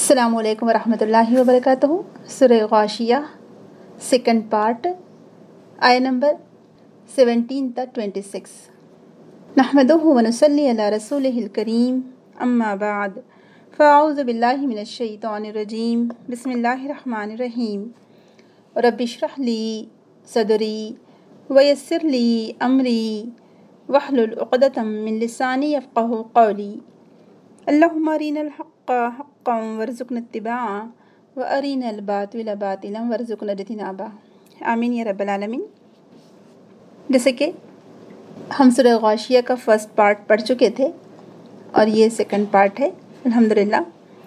السلام علیکم ورحمۃ اللہ وبرکاتہ۔ سورہ غاشیہ سیکنڈ پارٹ، آیہ نمبر 17 تک 26۔ نحمدہ ونصلی علی رسولہ الکریم، اما بعد، فاعوذ باللہ من الشیطان الرجیم، بسم اللہ الرحمن الرحیم۔ رب اشرح لی صدری ویسر لی امری واحلل عقدۃ من لسانی یفقہوا قولی۔ اللہم ارنا الحق حقا وارزقنا اتباعہ وارنا الباطل باطلا وارزقنا اجتنابہ، آمین یا رب العالمین۔ جیسے کہ ہم سورہ غاشیہ کا فرسٹ پارٹ پڑھ چکے تھے اور یہ سیکنڈ پارٹ ہے الحمدللہ۔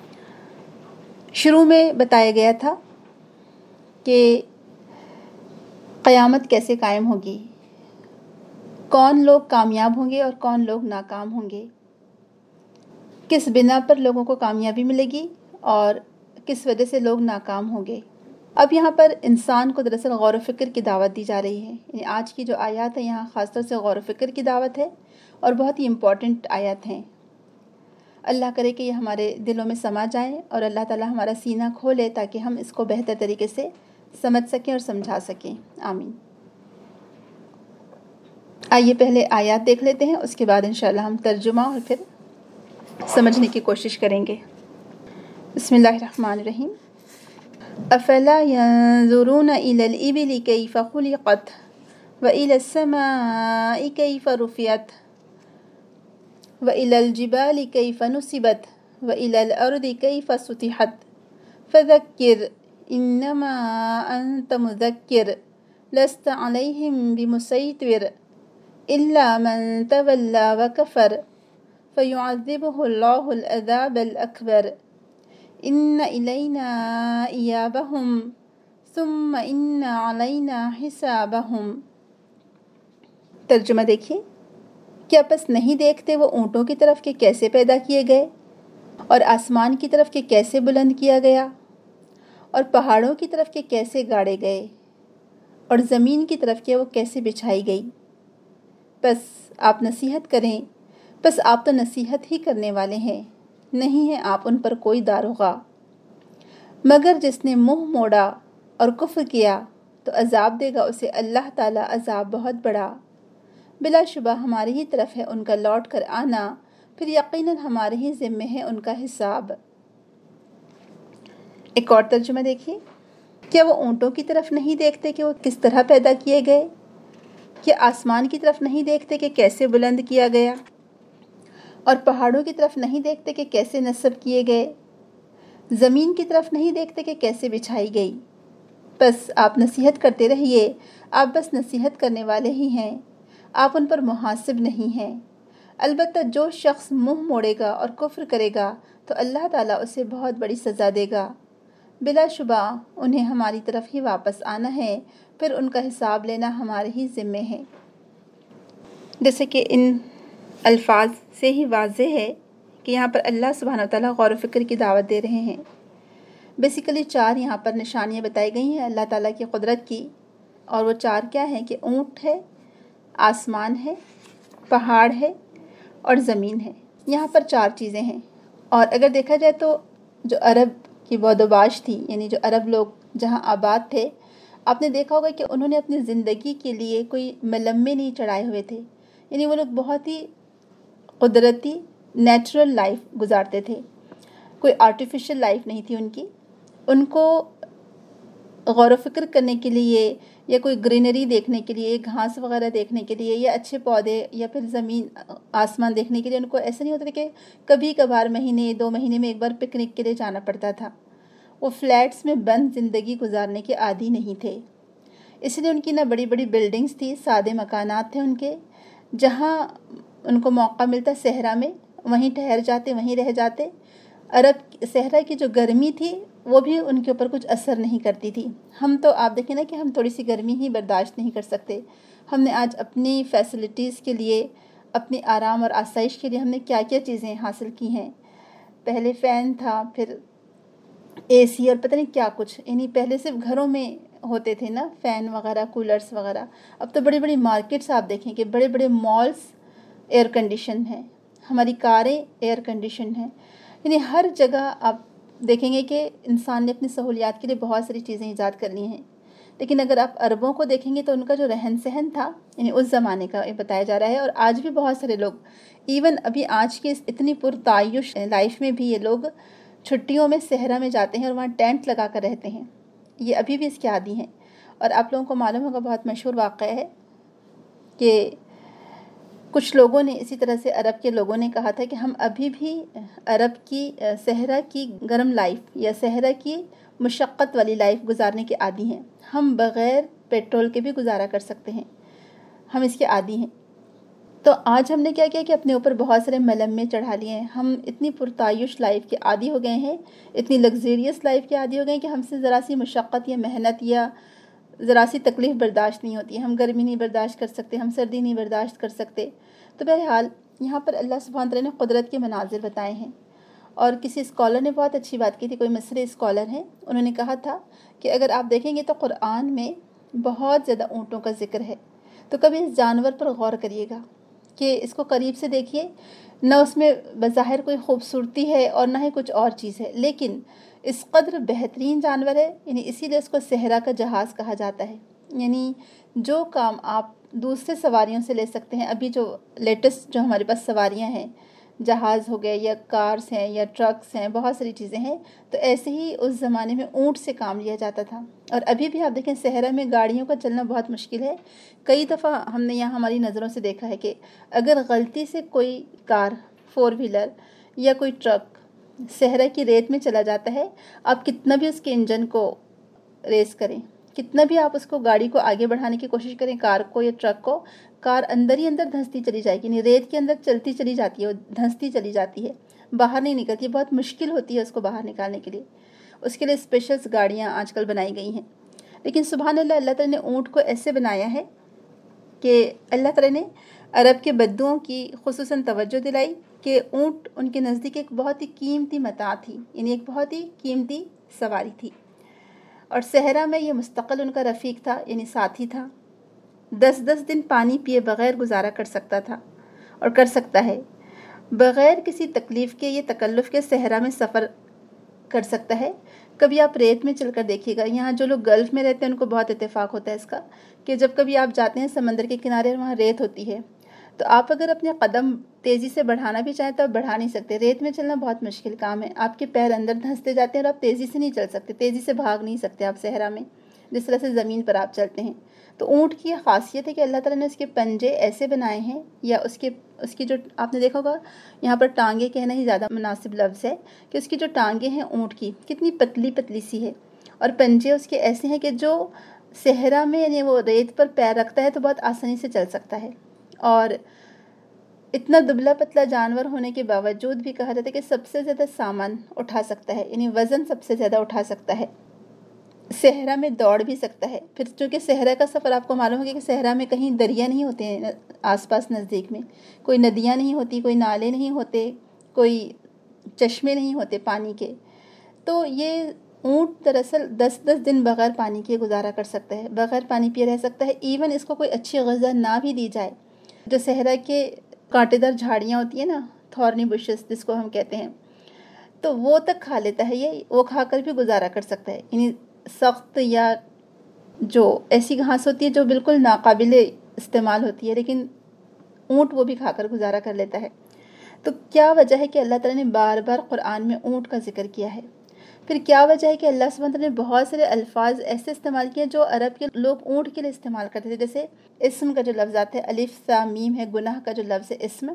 شروع میں بتایا گیا تھا کہ قیامت کیسے قائم ہوگی، کون لوگ کامیاب ہوں گے اور کون لوگ ناکام ہوں گے، کس بنا پر لوگوں کو کامیابی ملے گی اور کس وجہ سے لوگ ناکام ہوں گے۔ اب یہاں پر انسان کو دراصل غور و فکر کی دعوت دی جا رہی ہے، یعنی آج کی جو آیات ہیں یہاں خاص طور سے غور و فکر کی دعوت ہے اور بہت ہی امپورٹنٹ آیات ہیں۔ اللہ کرے کہ یہ ہمارے دلوں میں سما جائیں اور اللہ تعالی ہمارا سینہ کھولے تاکہ ہم اس کو بہتر طریقے سے سمجھ سکیں اور سمجھا سکیں، آمین۔ آئیے پہلے آیات دیکھ لیتے ہیں، اس کے بعد انشاءاللہ ہم ترجمہ اور پھر سمجھنے کی کوشش کریں گے۔ بسم اللہ الرحمن الرحیم۔ افلا ينظرون الى الابل كيف خلقت والى السماء كيف رفعت والى الجبال كيف نصبت والى الارض كيف سطحت فذكر انما انت مذكر لست عليهم بمسيطر الا من تولى وكفر فيعذبه الله العذاب الأكبر إن إلينا إيابهم ثم إن علينا حسابهم۔ ترجمہ دیکھیے، کیا پس نہیں دیکھتے وہ اونٹوں کی طرف کہ کیسے پیدا کیے گئے اور آسمان کی طرف کہ کیسے بلند کیا گیا اور پہاڑوں کی طرف کہ کیسے گاڑے گئے اور زمین کی طرف کہ وہ کیسے بچھائی گئی۔ بس آپ نصیحت کریں، بس آپ تو نصیحت ہی کرنے والے ہیں، نہیں ہے آپ ان پر کوئی داروغہ۔ مگر جس نے منہ موڑا اور کفر کیا تو عذاب دے گا اسے اللہ تعالیٰ عذاب بہت بڑا۔ بلا شبہ ہماری ہی طرف ہے ان کا لوٹ کر آنا، پھر یقیناً ہمارے ہی ذمے ہے ان کا حساب۔ ایک اور ترجمہ دیکھیے، کیا وہ اونٹوں کی طرف نہیں دیکھتے کہ وہ کس طرح پیدا کیے گئے، کیا آسمان کی طرف نہیں دیکھتے کہ کیسے بلند کیا گیا اور پہاڑوں کی طرف نہیں دیکھتے کہ کیسے نصب کیے گئے، زمین کی طرف نہیں دیکھتے کہ کیسے بچھائی گئی۔ بس آپ نصیحت کرتے رہیے، آپ بس نصیحت کرنے والے ہی ہیں، آپ ان پر محاسب نہیں ہیں۔ البتہ جو شخص منہ موڑے گا اور کفر کرے گا تو اللہ تعالیٰ اسے بہت بڑی سزا دے گا۔ بلا شبہ انہیں ہماری طرف ہی واپس آنا ہے، پھر ان کا حساب لینا ہمارے ہی ذمے ہے۔ جیسے کہ ان الفاظ سے ہی واضح ہے کہ یہاں پر اللہ سبحانہ وتعالیٰ غور و فکر کی دعوت دے رہے ہیں۔ بیسیکلی 4 یہاں پر نشانیاں بتائی گئی ہیں اللہ تعالیٰ کی قدرت کی، اور وہ 4 کیا ہیں کہ اونٹ ہے، آسمان ہے، پہاڑ ہے اور زمین ہے۔ یہاں پر 4 چیزیں ہیں، اور اگر دیکھا جائے تو جو عرب کی بود و باش تھی، یعنی جو عرب لوگ جہاں آباد تھے، آپ نے دیکھا ہوگا کہ انہوں نے اپنی زندگی کے لیے کوئی ملمے نہیں چڑھائے ہوئے تھے، یعنی وہ لوگ بہت ہی قدرتی نیچرل لائف گزارتے تھے، کوئی آرٹیفیشل لائف نہیں تھی ان کی۔ ان کو غور و فکر کرنے کے لیے یا کوئی گرینری دیکھنے کے لیے، گھاس وغیرہ دیکھنے کے لیے یا اچھے پودے یا پھر زمین آسمان دیکھنے کے لیے ان کو ایسا نہیں ہوتا تھا کہ کبھی کبھار مہینے 2 مہینے میں ایک بار پکنک کے لیے جانا پڑتا تھا۔ وہ فلیٹس میں بند زندگی گزارنے کے عادی نہیں تھے، اس لیے ان کی نہ بڑی بڑی بلڈنگز تھی، سادے مکانات تھے ان کے، جہاں ان کو موقع ملتا صحرا میں وہیں ٹھہر جاتے، وہیں رہ جاتے۔ عرب صحرا کی جو گرمی تھی وہ بھی ان کے اوپر کچھ اثر نہیں کرتی تھی۔ ہم تو آپ دیکھیں نا کہ ہم تھوڑی سی گرمی ہی برداشت نہیں کر سکتے۔ ہم نے آج اپنی فیسلٹیز کے لیے، اپنی آرام اور آسائش کے لیے ہم نے کیا کیا چیزیں حاصل کی ہیں۔ پہلے فین تھا، پھر اے سی اور پتہ نہیں کیا کچھ، یعنی پہلے صرف گھروں میں ہوتے تھے نا فین وغیرہ، کولرز وغیرہ۔ اب تو بڑی بڑی مارکیٹس آپ دیکھیں کہ بڑے بڑے مالز ایئر کنڈیشن ہیں، ہماری کاریں ایئر کنڈیشن ہیں، یعنی ہر جگہ آپ دیکھیں گے کہ انسان نے اپنی سہولیات کے لیے بہت ساری چیزیں ایجاد کر لی ہیں، لیکن اگر آپ عربوں کو دیکھیں گے تو ان کا جو رہن سہن تھا یعنی اس زمانے کا بتایا جا رہا ہے، اور آج بھی بہت سارے لوگ ایون ابھی آج کی اس اتنی پرتعیش لائف میں بھی یہ لوگ چھٹیوں میں صحرا میں جاتے ہیں اور وہاں ٹینٹ لگا کر رہتے ہیں، یہ ابھی بھی اس کے عادی ہیں۔ اور آپ لوگوں کو معلوم ہوگا بہت مشہور واقعہ ہے کہ کچھ لوگوں نے اسی طرح سے عرب کے لوگوں نے کہا تھا کہ ہم ابھی بھی عرب کی صحرا کی گرم لائف یا صحرا کی مشقت والی لائف گزارنے کے عادی ہیں، ہم بغیر پیٹرول کے بھی گزارا کر سکتے ہیں، ہم اس کے عادی ہیں۔ تو آج ہم نے کیا کیا کہ اپنے اوپر بہت سارے ملمے چڑھا لیے ہیں، ہم اتنی پرتعیش لائف کے عادی ہو گئے ہیں، اتنی لگزریس لائف کے عادی ہو گئے ہیں کہ ہم سے ذرا سی مشقت یا محنت یا ذرا سی تکلیف برداشت نہیں ہوتی، ہم گرمی نہیں برداشت کر سکتے، ہم سردی نہیں برداشت کر سکتے۔ تو بہرحال یہاں پر اللہ سبحانہ تعالیٰ نے قدرت کے مناظر بتائے ہیں، اور کسی اسکالر نے بہت اچھی بات کی تھی، کوئی مصری اسکالر ہیں، انہوں نے کہا تھا کہ اگر آپ دیکھیں گے تو قرآن میں بہت زیادہ اونٹوں کا ذکر ہے، تو کبھی اس جانور پر غور کریے گا کہ اس کو قریب سے دیکھیے، نہ اس میں بظاہر کوئی خوبصورتی ہے اور نہ ہی کچھ اور چیز ہے، لیکن اس قدر بہترین جانور ہے، یعنی اسی لیے اس کو صحرا کا جہاز کہا جاتا ہے۔ یعنی جو کام آپ دوسرے سواریوں سے لے سکتے ہیں، ابھی جو لیٹسٹ جو ہمارے پاس سواریاں ہیں، جہاز ہو گئے یا کارز ہیں یا ٹرکس ہیں، بہت ساری چیزیں ہیں، تو ایسے ہی اس زمانے میں اونٹ سے کام لیا جاتا تھا۔ اور ابھی بھی آپ دیکھیں صحرا میں گاڑیوں کا چلنا بہت مشکل ہے، کئی دفعہ ہم نے یہاں ہماری نظروں سے دیکھا ہے کہ اگر غلطی سے کوئی کار 4 ویلر یا کوئی ٹرک صحرا کی ریت میں چلا جاتا ہے، آپ کتنا بھی اس کے انجن کو ریس کریں، کتنا بھی آپ اس کو گاڑی کو آگے بڑھانے کی کوشش کریں، کار کو یا ٹرک کو، کار اندر ہی اندر دھنستی چلی جائے گی، یعنی ریت کے اندر چلتی چلی جاتی ہے، دھنستی چلی جاتی ہے، باہر نہیں نکلتی، بہت مشکل ہوتی ہے اس کو باہر نکالنے کے لیے۔ اس کے لیے اسپیشلس گاڑیاں آج کل بنائی گئی ہیں، لیکن سبحان اللہ، اللہ تعالیٰ نے اونٹ کو ایسے بنایا ہے کہ اللہ تعالیٰ نے عرب کے بدوؤں کی خصوصاً توجہ دلائی کہ اونٹ ان کے نزدیک ایک بہت ہی قیمتی متاع تھی، یعنی ایک بہت ہی قیمتی سواری تھی، اور صحرا میں یہ مستقل ان کا رفیق تھا، یعنی ساتھی تھا۔ 10 دن پانی پیے بغیر گزارا کر سکتا تھا اور کر سکتا ہے، بغیر کسی تکلیف کے یہ تکلف کے صحرا میں سفر کر سکتا ہے۔ کبھی آپ ریت میں چل کر دیکھیے گا، یہاں جو لوگ گلف میں رہتے ہیں ان کو بہت اتفاق ہوتا ہے اس کا کہ جب کبھی آپ جاتے ہیں سمندر کے کنارے اور وہاں ریت ہوتی ہے، تو آپ اگر اپنے قدم تیزی سے بڑھانا بھی چاہیں تو آپ بڑھا نہیں سکتے، ریت میں چلنا بہت مشکل کام ہے، آپ کے پیر اندر دھنستے جاتے ہیں اور آپ تیزی سے نہیں چل سکتے، تیزی سے بھاگ نہیں سکتے آپ صحرا میں جس طرح سے زمین پر آپ چلتے ہیں۔ تو اونٹ کی یہ خاصیت ہے کہ اللہ تعالیٰ نے اس کے پنجے ایسے بنائے ہیں، یا اس کی جو آپ نے دیکھا ہوگا، یہاں پر ٹانگیں کہنا ہی زیادہ مناسب لفظ ہے کہ اس کی جو ٹانگیں ہیں اونٹ کی کتنی پتلی پتلی سی ہے، اور پنجے اس کے ایسے ہیں کہ جو صحرا میں یعنی وہ ریت پر پیر رکھتا ہے تو بہت آسانی سے چل سکتا ہے۔ اور اتنا دبلا پتلا جانور ہونے کے باوجود بھی کہا جاتا ہے کہ سب سے زیادہ سامان اٹھا سکتا ہے، یعنی وزن سب سے زیادہ اٹھا سکتا ہے، صحرا میں دوڑ بھی سکتا ہے۔ پھر چونکہ صحرا کا سفر آپ کو معلوم ہوگا کہ صحرا میں کہیں دریا نہیں ہوتے ہیں آس پاس نزدیک میں، کوئی ندیاں نہیں ہوتی، کوئی نالے نہیں ہوتے، کوئی چشمے نہیں ہوتے پانی کے، تو یہ اونٹ دراصل 10 دن بغیر پانی کے گزارا کر سکتا ہے، بغیر پانی پیے رہ سکتا ہے، ایون اس کو کوئی اچھی غذا نہ بھی دی جائے، جو صحرا کے کانٹے دار جھاڑیاں ہوتی ہیں نا، تھورنی بشز جس کو ہم کہتے ہیں، تو وہ تک کھا لیتا ہے، یہ وہ کھا کر بھی گزارا کر سکتا ہے، یعنی سخت یا جو ایسی گھاس ہوتی ہے جو بالکل ناقابل استعمال ہوتی ہے، لیکن اونٹ وہ بھی کھا کر گزارا کر لیتا ہے۔ تو کیا وجہ ہے کہ اللہ تعالیٰ نے بار بار قرآن میں اونٹ کا ذکر کیا ہے؟ پھر کیا وجہ ہے کہ اللہ سبحانہ تعالیٰ نے بہت سارے الفاظ ایسے استعمال کیے جو عرب کے لوگ اونٹ کے لیے استعمال کرتے تھے؟ جیسے اسم کا جو لفظ آتا ہے، الف سا میم ہے، گناہ کا جو لفظ ہے اسم،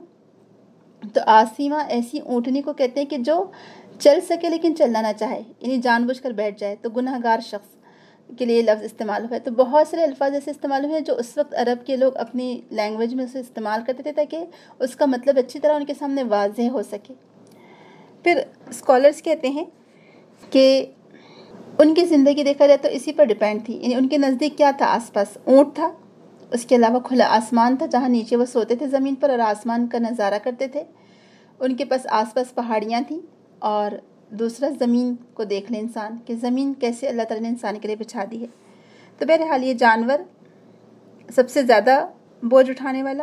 تو آسیمہ ایسی اونٹنی کو کہتے ہیں کہ جو چل سکے لیکن چلنا نہ چاہے، یعنی جان بوجھ کر بیٹھ جائے، تو گناہ گار شخص کے لیے لفظ استعمال ہوا ہے۔ تو بہت سارے الفاظ ایسے استعمال ہوئے ہیں جو اس وقت عرب کے لوگ اپنی لینگویج میں اسے استعمال کرتے تھے تاکہ اس کا مطلب اچھی طرح ان کے سامنے واضح ہو سکے۔ پھر اسکالرز کہتے ہیں کہ ان کی زندگی دیکھا جائے تو اسی پر ڈیپینڈ تھی، یعنی ان کے نزدیک کیا تھا؟ آس پاس اونٹ تھا، اس کے علاوہ کھلا آسمان تھا جہاں نیچے وہ سوتے تھے زمین پر اور آسمان کا نظارہ کرتے تھے، ان کے پاس آس پاس پہاڑیاں تھیں، اور دوسرا زمین کو دیکھ لیں انسان کہ زمین کیسے اللہ تعالیٰ نے انسان کے لیے بچھا دی ہے۔ تو بہرحال یہ جانور سب سے زیادہ بوجھ اٹھانے والا،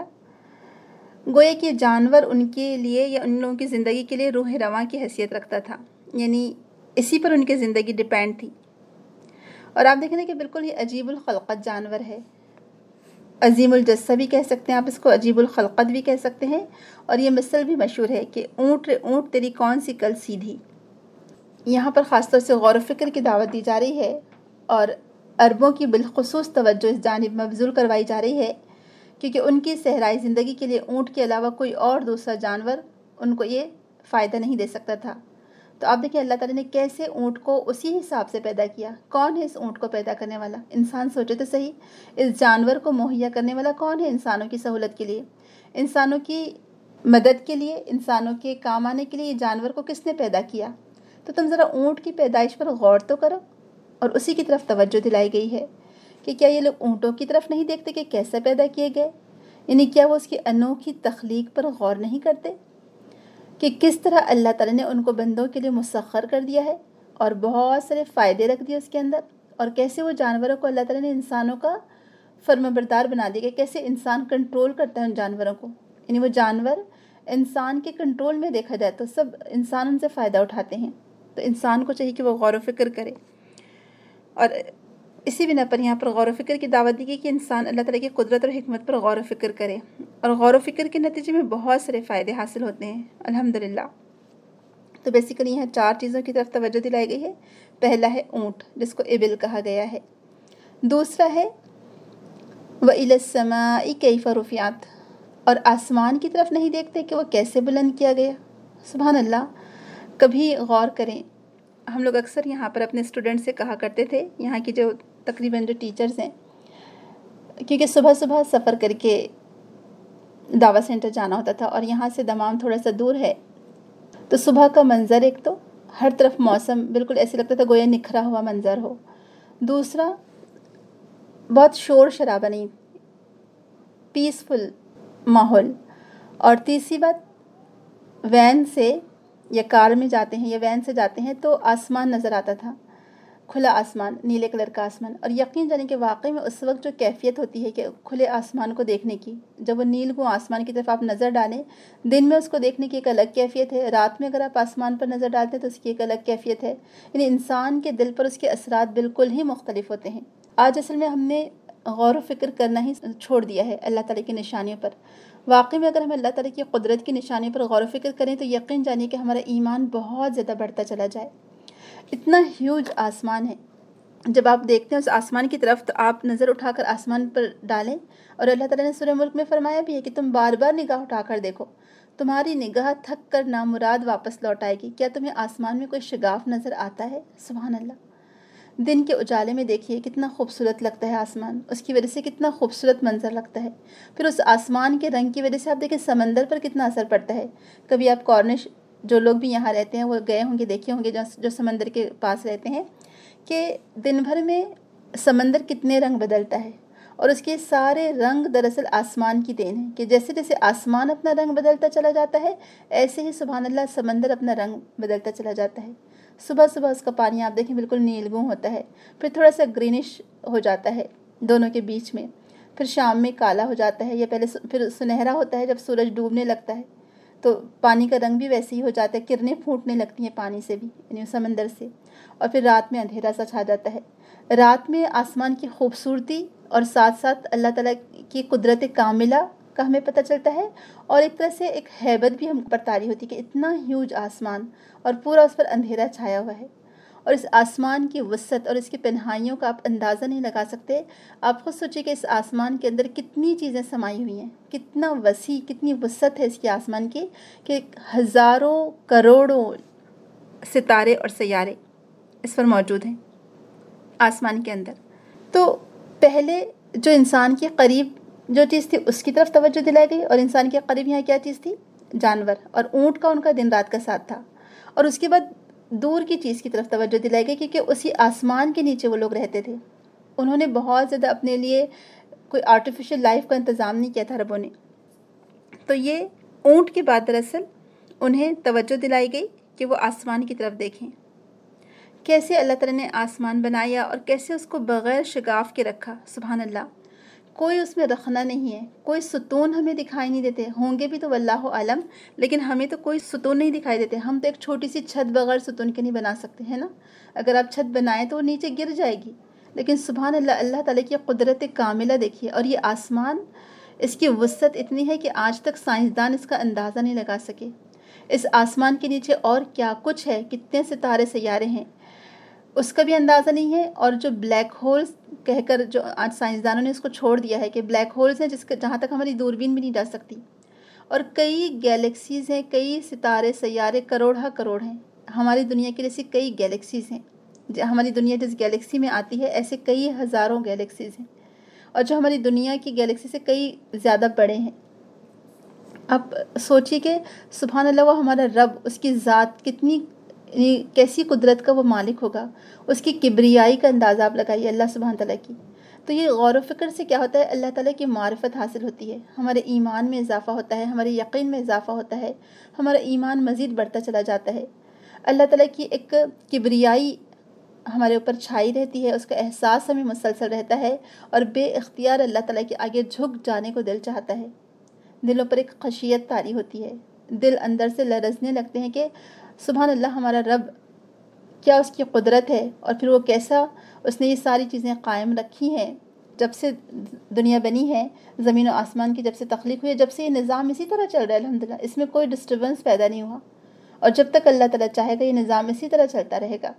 گویا کہ جانور ان کے لیے یا ان لوگوں کی زندگی کے لیے روح رواں کی حیثیت رکھتا تھا، یعنی इसी पर उनकी ज़िंदगी डिपेंड थी। और आप देखें ना कि बिल्कुल ही अजीब उल-खलक़त जानवर है, अजीम उल-जस्सा भी कह सकते हैं आप इसको, अजीब उल-खलक़त भी कह सकते हैं। और ये मिसल भी मशहूर है कि ऊँट ऊँट तेरी कौन सी कल सीधी। यहाँ पर ख़ास तौर से गौर व फ़िक्र की दावत दी जा रही है और अरबों की बिलखुसूस तवज्जो इस जानिब मबज़ूल करवाई जा रही है, क्योंकि उनकी सहराई ज़िंदगी के लिए ऊँट के अलावा कोई और दूसरा जानवर उनको ये फ़ायदा नहीं दे सकता था। तो आप देखिए अल्लाह ताला ने कैसे ऊँट को उसी हिसाब से पैदा किया। कौन है इस ऊँट को पैदा करने वाला? इंसान। सोचे तो सही, इस जानवर को मुहैया करने वाला कौन है इंसानों की सहूलत के लिए, इंसानों की मदद के लिए, इंसानों के काम आने के लिए ये जानवर को किसने पैदा किया? तो तुम ज़रा ऊँट की पैदाइश पर गौर तो करो। और उसी की तरफ तवज्जो दिलाई गई है कि क्या ये लोग ऊँटों की तरफ नहीं देखते कि कैसे पैदा किए गए, यानी क्या वो उसकी अनोखी तख्लीक पर गौर नहीं करते कि किस तरह अल्लाह ताला ने उनको बंदों के लिए मुसख्खर कर दिया है और बहुत सारे फ़ायदे रख दिए उसके अंदर, और कैसे वो जानवरों को अल्लाह ताला ने इंसानों का फर्माबरदार बना दिया, कैसे इंसान कंट्रोल करता है उन जानवरों को, यानी वो जानवर इंसान के कंट्रोल में देखा जाए तो सब इंसान उनसे फ़ायदा उठाते हैं। तो इंसान को चाहिए कि वो गौर व फ़िक्र करे। और इसी बिना पर यहाँ पर गौर व फ़िक्र की दावत दी गई कि इंसान अल्लाह ताला की कुदरत और हिकमत पर गौर व फ़िक्र करे, और गौर व फ़िक्र के नतीजे में बहुत सारे फ़ायदे हासिल होते हैं अल्हम्दुलिल्लाह। तो बेसिकली यहाँ 4 चीज़ों की तरफ तवज्जो दिलाई गई है। पहला है ऊँट, जिसको इबिल कहा गया है। दूसरा है व इलस्समाई कैफ़ रुफ़िअत, और आसमान की तरफ नहीं देखते कि वो कैसे बुलंद किया गया। सुभान अल्लाह। कभी गौर करें, हम लोग अक्सर यहाँ पर अपने स्टूडेंट से कहा करते थे, यहाँ की जो तकरीबन जो टीचर्स हैं, क्योंकि सुबह सुबह सफ़र करके दावा सेंटर जाना होता था और यहाँ से दमाम थोड़ा सा दूर है, तो सुबह का मंज़र एक तो हर तरफ मौसम बिल्कुल ऐसे लगता था गोया निखरा हुआ मंज़र हो, दूसरा बहुत शोर शराबा नहीं, पीसफुल माहौल, और तीसरी बात वैन से या कार में जाते हैं या वैन से जाते हैं तो आसमान नज़र आता था, खुला आसमान, नीले कलर का आसमान। और यकीन जाने कि वाकई में उस वक्त जो कैफियत होती है कि खुले आसमान को देखने की, जब वो नील को आसमान की तरफ आप नज़र डालें, दिन में उसको देखने की एक अलग कैफियत है, रात में अगर आप आसमान पर नज़र डालते हैं तो उसकी एक अलग कैफियत है। यानी इंसान के दिल पर उसके असरात बिल्कुल ही मुख्तलिफ होते हैं। आज असल में हमने गौर व फ़िक्र करना ही छोड़ दिया है अल्लाह ताला की निशानियों पर। वाकई में अगर हम अल्लाह ताला की कुदरत की निशानियों पर गौर व फ़िक्र करें तो यकीन जानिए कि हमारा ईमान बहुत ज़्यादा बढ़ता चला जाए। इतना ह्यूज आसमान है, जब आप देखते हैं उस आसमान की तरफ तो आप नज़र उठाकर आसमान पर डालें, और अल्लाह ताला ने सूरह मुल्क में फरमाया भी है कि तुम बार बार निगाह उठाकर देखो, तुम्हारी निगाह थक कर नामुराद वापस लौट आएगी। क्या तुम्हें आसमान में कोई शगाफ नज़र आता है? सुभान अल्लाह। दिन के उजाले में देखिए कितना खूबसूरत लगता है आसमान, उसकी वजह से कितना खूबसूरत मंजर लगता है। फिर उस आसमान के रंग की वजह से आप देखिए समंदर पर कितना असर पड़ता है। कभी आप कॉर्निश, जो लोग भी यहाँ रहते हैं वो गए होंगे, देखे होंगे, जो समंदर के पास रहते हैं, कि दिन भर में समंदर कितने रंग बदलता है, और उसके सारे रंग दरअसल आसमान की देन है कि जैसे जैसे आसमान अपना रंग बदलता चला जाता है, ऐसे ही सुभान अल्लाह समंदर अपना रंग बदलता चला जाता है। सुबह सुबह उसका पानी आप देखें बिल्कुल नीलगू होता है, फिर थोड़ा सा ग्रीनिश हो जाता है दोनों के बीच में, फिर शाम में काला हो जाता है, या पहले फिर सुनहरा होता है जब सूरज डूबने लगता है, तो पानी का रंग भी वैसे ही हो जाता है, किरणें फूटने लगती हैं पानी से भी, यानी समंदर से। और फिर रात में अंधेरा सा छा जाता है। रात में आसमान की खूबसूरती और साथ साथ अल्लाह ताला की कुदरत कामिला का हमें पता चलता है, और एक तरह से एक हैबत भी हम पर तारी होती है कि इतना ह्यूज आसमान और पूरा उस पर अंधेरा छाया हुआ है, और इस आसमान की वसअत और इसकी तन्हाइयों का आप अंदाज़ा नहीं लगा सकते। आप खुद सोचिए कि इस आसमान के अंदर कितनी चीज़ें समाई हुई हैं, कितना वसी, कितनी वसअत है इसके आसमान की, कि हज़ारों करोड़ों सितारे और सैयारे इस पर मौजूद हैं आसमान के अंदर। तो पहले जो इंसान के करीब जो चीज़ थी उसकी तरफ तवज्जो दिलाई गई, और इंसान के करीब यहाँ क्या चीज़ थी? जानवर, और ऊँट का उनका दिन रात का साथ था। और उसके बाद दूर की चीज़ की तरफ तवज्जो दिलाई गई, क्योंकि उसी आसमान के नीचे वो लोग रहते थे। उन्होंने बहुत ज़्यादा अपने लिए कोई आर्टिफिशियल लाइफ का इंतज़ाम नहीं किया था रबों ने। तो ये ऊँट के बाद दरअसल उन्हें तवज्जो दिलाई गई कि वो आसमान की तरफ देखें, कैसे अल्लाह ताला ने आसमान बनाया और कैसे उसको बग़ैर शगाफ के रखा। सुभान अल्लाह, کوئی اس میں رخنہ نہیں ہے، کوئی ستون ہمیں دکھائی نہیں دیتے، ہوں گے بھی تو واللہ عالم، لیکن ہمیں تو کوئی ستون نہیں دکھائی دیتے۔ ہم تو ایک چھوٹی سی چھت بغیر ستون کے نہیں بنا سکتے ہیں نا، اگر آپ چھت بنائیں تو وہ نیچے گر جائے گی، لیکن سبحان اللہ، اللہ تعالیٰ کی قدرت کاملہ دیکھیے۔ اور یہ آسمان، اس کی وسعت اتنی ہے کہ آج تک سائنسدان اس کا اندازہ نہیں لگا سکے۔ اس آسمان کے نیچے اور کیا کچھ ہے، کتنے ستارے سیارے ہیں، اس کا بھی اندازہ نہیں ہے۔ اور جو بلیک ہولز کہہ کر جو آج سائنسدانوں نے اس کو چھوڑ دیا ہے کہ بلیک ہولز ہیں جہاں تک ہماری دوربین بھی نہیں جا سکتی، اور کئی گیلیکسیز ہیں، کئی ستارے سیارے کروڑہ کروڑ ہیں، ہماری دنیا کے جیسی کئی گیلیکسیز ہیں، ہماری دنیا جس گیلیکسی میں آتی ہے ایسے کئی ہزاروں گیلیکسیز ہیں، اور جو ہماری دنیا کی گیلیکسی سے کئی زیادہ بڑے ہیں۔ اب سوچیے کہ سبحان اللہ، وہ ہمارا رب، اس کی ذات کتنی کیسی قدرت کا وہ مالک ہوگا، اس کی کبریائی کا اندازہ آپ لگائیے اللہ سبحانہ تعالیٰ کی۔ تو یہ غور و فکر سے کیا ہوتا ہے، اللہ تعالیٰ کی معرفت حاصل ہوتی ہے، ہمارے ایمان میں اضافہ ہوتا ہے، ہمارے یقین میں اضافہ ہوتا ہے، ہمارا ایمان مزید بڑھتا چلا جاتا ہے۔ اللہ تعالیٰ کی ایک کبریائی ہمارے اوپر چھائی رہتی ہے، اس کا احساس ہمیں مسلسل رہتا ہے، اور بے اختیار اللہ تعالیٰ کے آگے جھک جانے کو دل چاہتا ہے، دلوں پر ایک خشیت طاری ہوتی ہے، دل اندر سے لرزنے لگتے ہیں کہ سبحان اللہ، ہمارا رب کیا اس کی قدرت ہے، اور پھر وہ کیسا اس نے یہ ساری چیزیں قائم رکھی ہیں، جب سے دنیا بنی ہے، زمین و آسمان کی جب سے تخلیق ہوئی ہے، جب سے یہ نظام اسی طرح چل رہا ہے الحمدللہ، اس میں کوئی ڈسٹربنس پیدا نہیں ہوا، اور جب تک اللہ تعالیٰ چاہے گا یہ نظام اسی طرح چلتا رہے گا۔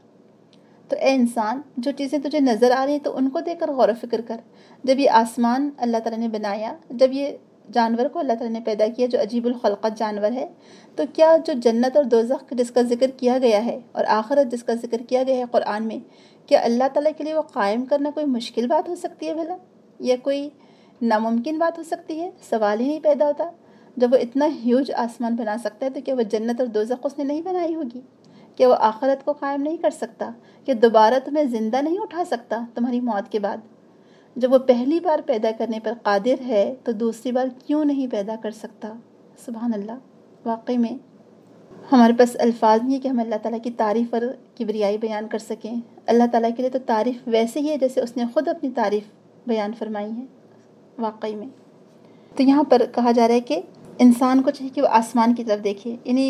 تو اے انسان، جو چیزیں تجھے نظر آ رہی ہیں تو ان کو دیکھ کر غور و فکر کر۔ جب یہ آسمان اللہ تعالیٰ نے بنایا، جب یہ جانور کو اللہ تعالیٰ نے پیدا کیا جو عجیب الخلقت جانور ہے، تو کیا جو جنت اور دوزخ جس کا ذکر کیا گیا ہے اور آخرت جس کا ذکر کیا گیا ہے قرآن میں، کیا اللہ تعالیٰ کے لیے وہ قائم کرنا کوئی مشکل بات ہو سکتی ہے بھلا، یا کوئی ناممکن بات ہو سکتی ہے؟ سوال ہی نہیں پیدا ہوتا۔ جب وہ اتنا ہیوج آسمان بنا سکتا ہے تو کیا وہ جنت اور دوزخ اس نے نہیں بنائی ہوگی؟ کیا وہ آخرت کو قائم نہیں کر سکتا؟ کہ دوبارہ تمہیں زندہ نہیں اٹھا سکتا تمہاری موت کے بعد؟ جب وہ پہلی بار پیدا کرنے پر قادر ہے تو دوسری بار کیوں نہیں پیدا کر سکتا؟ سبحان اللہ۔ واقعی میں ہمارے پاس الفاظ نہیں ہے کہ ہم اللہ تعالیٰ کی تعریف اور کبریائی بیان کر سکیں۔ اللہ تعالیٰ کے لیے تو تعریف ویسے ہی ہے جیسے اس نے خود اپنی تعریف بیان فرمائی ہے واقعی میں۔ تو یہاں پر کہا جا رہا ہے کہ انسان کو چاہیے کہ وہ آسمان کی طرف دیکھے، یعنی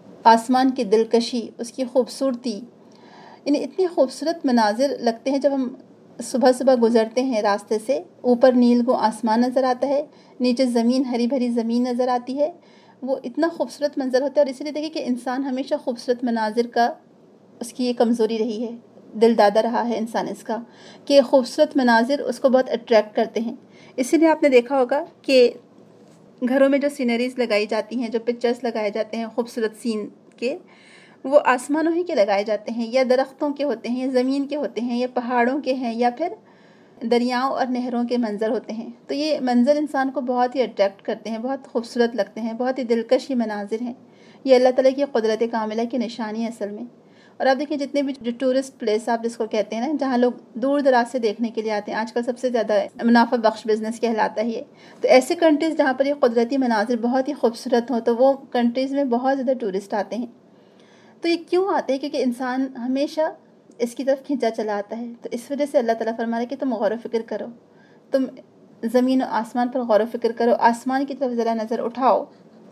آسمان کی دلکشی، اس کی خوبصورتی، یعنی اتنے خوبصورت مناظر لگتے ہیں جب ہم صبح صبح گزرتے ہیں راستے سے، اوپر نیل کو آسمان نظر آتا ہے، نیچے زمین، ہری بھری زمین نظر آتی ہے، وہ اتنا خوبصورت منظر ہوتا ہے۔ اور اسی لیے دیکھیں کہ انسان ہمیشہ خوبصورت مناظر کا، اس کی یہ کمزوری رہی ہے، دل دادا رہا ہے انسان اس کا، کہ خوبصورت مناظر اس کو بہت اٹریکٹ کرتے ہیں۔ اسی لیے آپ نے دیکھا ہوگا کہ گھروں میں جو سینریز لگائی جاتی ہیں، جو پکچرز لگائے جاتے ہیں خوبصورت سین کے، وہ آسمانوں ہی کے لگائے جاتے ہیں، یا درختوں کے ہوتے ہیں، یا زمین کے ہوتے ہیں، یا پہاڑوں کے ہیں، یا پھر دریاؤں اور نہروں کے منظر ہوتے ہیں۔ تو یہ منظر انسان کو بہت ہی اٹریکٹ کرتے ہیں، بہت خوبصورت لگتے ہیں، بہت ہی دلکش یہ مناظر ہیں۔ یہ اللہ تعالیٰ کی قدرت کاملہ کی نشانی ہے اصل میں۔ اور آپ دیکھیں جتنے بھی جو ٹورسٹ پلیس آپ جس کو کہتے ہیں نا، جہاں لوگ دور دراز سے دیکھنے کے لیے آتے ہیں، آج کل سب سے زیادہ منافع بخش بزنس کہلاتا ہے یہ۔ تو ایسے کنٹریز جہاں پر یہ قدرتی مناظر بہت ہی خوبصورت ہوں، تو وہ کنٹریز میں بہت زیادہ ٹورسٹ آتے ہیں۔ تو یہ کیوں آتے ہیں؟ کیونکہ انسان ہمیشہ اس کی طرف کھینچا چلا آتا ہے۔ تو اس وجہ سے اللہ تعالیٰ فرما رہا ہے کہ تم غور و فکر کرو، تم زمین و آسمان پر غور و فکر کرو، آسمان کی طرف ذرا نظر اٹھاؤ۔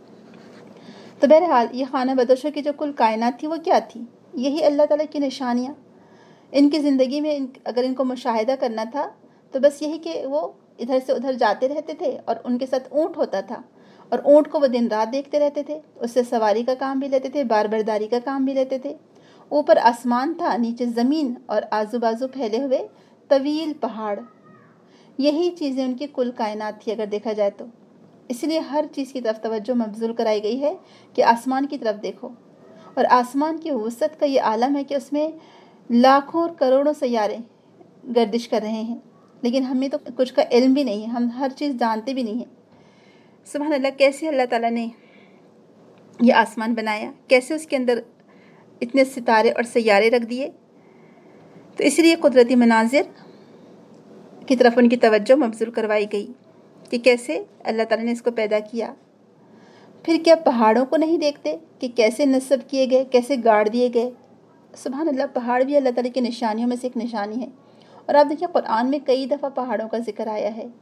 تو بہرحال یہ خانہ بدوشوں کی جو کل کائنات تھی وہ کیا تھی؟ یہی اللہ تعالیٰ کی نشانیاں۔ ان کی زندگی میں اگر ان کو مشاہدہ کرنا تھا تو بس یہی کہ وہ ادھر سے ادھر جاتے رہتے تھے، اور ان کے ساتھ اونٹ ہوتا تھا، اور اونٹ کو وہ دن رات دیکھتے رہتے تھے، اس سے سواری کا کام بھی لیتے تھے، بار برداری کا کام بھی لیتے تھے۔ اوپر آسمان تھا، نیچے زمین، اور آزو بازو پھیلے ہوئے طویل پہاڑ۔ یہی چیزیں ان کی کل کائنات تھی اگر دیکھا جائے تو۔ اس لیے ہر چیز کی طرف توجہ مبذول کرائی گئی ہے کہ آسمان کی طرف دیکھو۔ اور آسمان کی وسعت کا یہ عالم ہے کہ اس میں لاکھوں اور کروڑوں سیارے گردش کر رہے ہیں، لیکن ہمیں تو کچھ کا علم بھی نہیں ہے، ہم ہر چیز جانتے بھی نہیں ہیں۔ سبحان اللہ، کیسے اللہ تعالیٰ نے یہ آسمان بنایا، کیسے اس کے اندر اتنے ستارے اور سیارے رکھ دیے۔ تو اس لیے قدرتی مناظر کی طرف ان کی توجہ مبذول کروائی گئی کہ کیسے اللہ تعالیٰ نے اس کو پیدا کیا۔ پھر کیا پہاڑوں کو نہیں دیکھتے کہ کیسے نصب کیے گئے، کیسے گاڑ دیے گئے؟ سبحان اللہ، پہاڑ بھی اللہ تعالیٰ کی نشانیوں میں سے ایک نشانی ہے۔ اور آپ دیکھیں قرآن میں کئی دفعہ پہاڑوں کا ذکر آیا ہے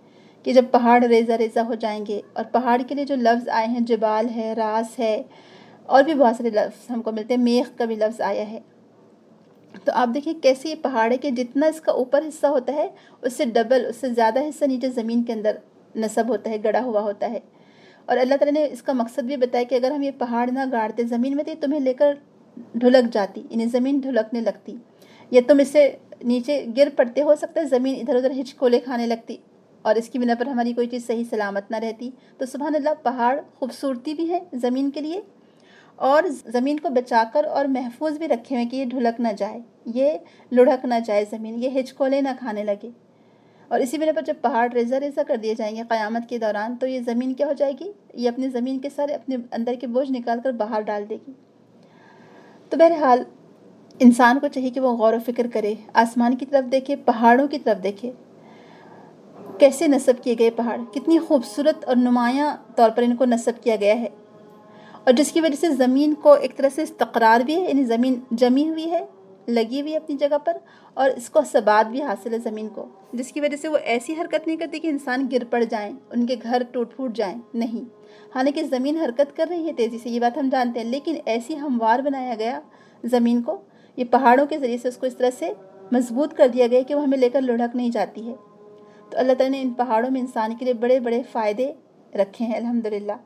کہ جب پہاڑ ریزہ ریزہ ہو جائیں گے، اور پہاڑ کے لیے جو لفظ آئے ہیں جبال ہے، راس ہے، اور بھی بہت سارے لفظ ہم کو ملتے ہیں، میخ کا بھی لفظ آیا ہے، تو آپ دیکھیں کیسے یہ پہاڑ ہے کہ جتنا اس کا اوپر حصہ ہوتا ہے اس سے ڈبل، اس سے زیادہ حصہ نیچے زمین کے اندر نصب ہوتا ہے، گڑا ہوا ہوتا ہے۔ اور اللہ تعالیٰ نے اس کا مقصد بھی بتایا کہ اگر ہم یہ پہاڑ نہ گاڑتے زمین میں تو یہ تمہیں لے کر ڈھلک جاتی، یعنی زمین ڈھلکنے لگتی، یا تم اس سے نیچے گر پڑتے، ہو سکتا ہے زمین ادھر ادھر ہچکولے کھانے لگتی، اور اس کی بنا پر ہماری کوئی چیز صحیح سلامت نہ رہتی۔ تو سبحان اللہ، پہاڑ خوبصورتی بھی ہے زمین کے لیے، اور زمین کو بچا کر اور محفوظ بھی رکھے ہوئے کہ یہ ڈھلک نہ جائے، یہ لڑھک نہ جائے زمین، یہ ہچکولے نہ کھانے لگے۔ اور اسی بنا پر جب پہاڑ ریزہ ریزہ کر دیے جائیں گے قیامت کے دوران، تو یہ زمین کیا ہو جائے گی، یہ اپنی زمین کے سارے اپنے اندر کے بوجھ نکال کر باہر ڈال دے گی۔ تو بہرحال انسان کو چاہیے کہ وہ غور و فکر کرے، آسمان کی طرف دیکھے، پہاڑوں کی طرف دیکھے، کیسے نصب کیے گئے پہاڑ، کتنی خوبصورت اور نمایاں طور پر ان کو نصب کیا گیا ہے، اور جس کی وجہ سے زمین کو ایک طرح سے استقرار بھی ہے، یعنی زمین جمی ہوئی ہے، لگی ہوئی ہے اپنی جگہ پر، اور اس کو ثبات بھی حاصل ہے زمین کو، جس کی وجہ سے وہ ایسی حرکت نہیں کرتی کہ انسان گر پڑ جائیں، ان کے گھر ٹوٹ پھوٹ جائیں، نہیں۔ حالانکہ زمین حرکت کر رہی ہے تیزی سے، یہ بات ہم جانتے ہیں، لیکن ایسی ہموار بنایا گیا زمین کو، یہ پہاڑوں کے ذریعے سے اس کو اس طرح سے مضبوط کر دیا گیا کہ وہ ہمیں لے کر لڑھک نہیں جاتی ہے۔ تو اللہ تعالیٰ نے ان پہاڑوں میں انسان کے لیے بڑے بڑے فائدے رکھے ہیں الحمدللہ۔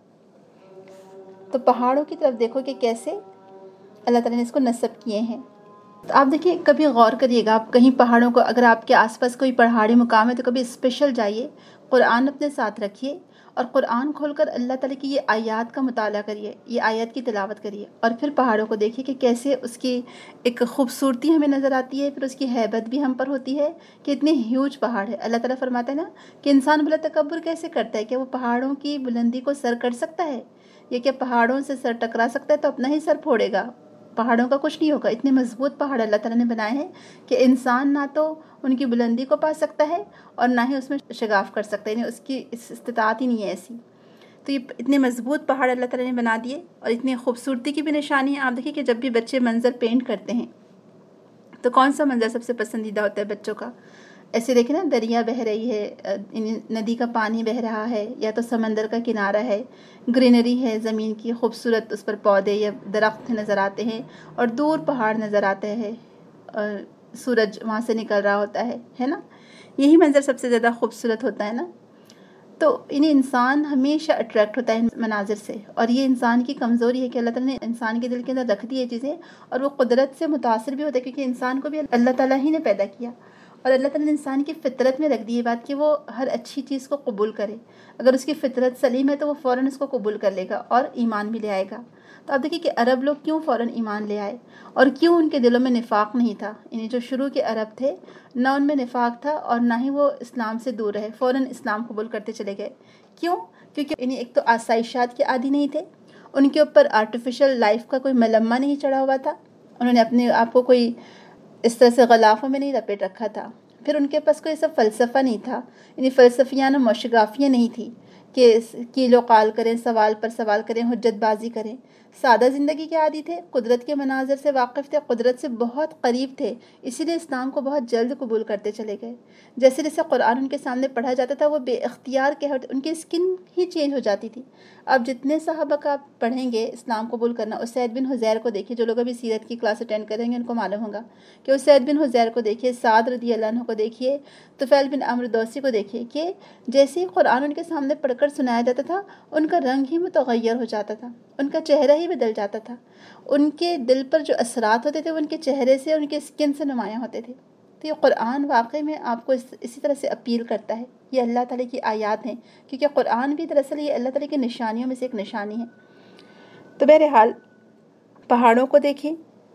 تو پہاڑوں کی طرف دیکھو کہ کیسے اللہ تعالیٰ نے اس کو نصب کیے ہیں۔ تو آپ دیکھیے، کبھی غور کریے گا، آپ کہیں پہاڑوں کو، اگر آپ کے آس پاس کوئی پہاڑی مقام ہے تو کبھی اسپیشل جائیے، قرآن اپنے ساتھ رکھیے، اور قرآن کھول کر اللہ تعالیٰ کی یہ آیات کا مطالعہ کریے، یہ آیات کی تلاوت کریے، اور پھر پہاڑوں کو دیکھیے کہ کیسے اس کی ایک خوبصورتی ہمیں نظر آتی ہے، پھر اس کی ہیبت بھی ہم پر ہوتی ہے کہ اتنے ہیوج پہاڑ ہے۔ اللہ تعالیٰ فرماتا ہے نا کہ انسان بلا تکبر کیسے کرتا ہے، کہ وہ پہاڑوں کی بلندی کو سر کر سکتا ہے، یہ کہ پہاڑوں سے سر ٹکرا سکتا ہے تو اپنا ہی سر پھوڑے گا، پہاڑوں کا کچھ نہیں ہوگا۔ اتنے مضبوط پہاڑ اللہ تعالیٰ نے بنائے ہیں کہ انسان نہ تو ان کی بلندی کو پا سکتا ہے اور نہ ہی اس میں شگاف کر سکتا ہے، یعنی اس کی استطاعت ہی نہیں ہے ایسی۔ تو یہ اتنے مضبوط پہاڑ اللہ تعالیٰ نے بنا دیے، اور اتنی خوبصورتی کی بھی نشانی ہے۔ آپ دیکھیے کہ جب بھی بچے منظر پینٹ کرتے ہیں تو کون سا منظر سب سے پسندیدہ ہوتا ہے بچوں کا؟ ایسے دیکھیں نا، دریا بہہ رہی ہے، ندی کا پانی بہہ رہا ہے، یا تو سمندر کا کنارہ ہے، گرینری ہے زمین کی خوبصورت، اس پر پودے یا درخت نظر آتے ہیں، اور دور پہاڑ نظر آتے ہیں، اور سورج وہاں سے نکل رہا ہوتا ہے نا، یہی منظر سب سے زیادہ خوبصورت ہوتا ہے نا۔ تو انسان ہمیشہ اٹریکٹ ہوتا ہے ان مناظر سے، اور یہ انسان کی کمزوری ہے کہ اللہ تعالیٰ نے انسان کے دل کے اندر رکھ دی یہ چیزیں، اور وہ قدرت سے متاثر بھی ہوتا ہے، کیونکہ انسان کو بھی اللہ تعالیٰ ہی نے پیدا کیا، اور اللہ تعالیٰ نے انسان کی فطرت میں رکھ دی یہ بات کہ وہ ہر اچھی چیز کو قبول کرے۔ اگر اس کی فطرت سلیم ہے تو وہ فوراً اس کو قبول کر لے گا اور ایمان بھی لے آئے گا۔ تو آپ دیکھیے کہ عرب لوگ کیوں فوراً ایمان لے آئے، اور کیوں ان کے دلوں میں نفاق نہیں تھا، یعنی جو شروع کے عرب تھے نہ ان میں نفاق تھا اور نہ ہی وہ اسلام سے دور رہے، فوراً اسلام قبول کرتے چلے گئے۔ کیوں؟ کیونکہ ایک تو آسائشات کے عادی نہیں تھے، ان کے اوپر آرٹیفیشل لائف کا کوئی ملمہ نہیں چڑھا ہوا تھا، انہوں نے اپنے آپ کو کوئی اس طرح سے غلافوں میں نہیں لپیٹ رکھا تھا، پھر ان کے پاس کوئی ایسا فلسفہ نہیں تھا، یعنی فلسفیانہ موشگافیاں نہیں تھی کہ قیل و قال کریں، سوال پر سوال کریں، حجت بازی کریں۔ سادہ زندگی کے عادی تھے، قدرت کے مناظر سے واقف تھے، قدرت سے بہت قریب تھے، اسی لیے اسلام کو بہت جلد قبول کرتے چلے گئے۔ جیسے جیسے قرآن ان کے سامنے پڑھا جاتا تھا وہ بے اختیار ان کی اسکن ہی چینج ہو جاتی تھی۔ اب جتنے صحابہ کا آپ پڑھیں گے اسلام قبول کرنا، اسید بن حضیر کو دیکھیے، جو لوگ ابھی سیرت کی کلاس اٹینڈ کریں گے ان کو معلوم ہوگا کہ اسید بن حضیر کو دیکھیے، سعد رضی اللہ عنہ کو دیکھیے، طفیل بن عمرو دوسی کو دیکھیے، کہ جیسے ہی قرآن ان کے سامنے پڑھ کر سنایا جاتا تھا ان کا رنگ ہی متغیر ہو جاتا تھا، ان کا چہرہ ہی بدل جاتا تھا، ان کے دل پر جو اثرات ہوتے تھے وہ ان کے چہرے سے، ان کے اسکن سے نمایاں ہوتے تھے۔ تو یہ قرآن واقعی میں آپ کو اسی طرح سے اپیل کرتا ہے، یہ اللہ تعالیٰ کی آیات ہیں، کیونکہ قرآن بھی دراصل یہ اللہ تعالیٰ کی نشانیوں میں سے ایک نشانی ہے۔ تو بہرحال پہاڑوں کو دیکھیں،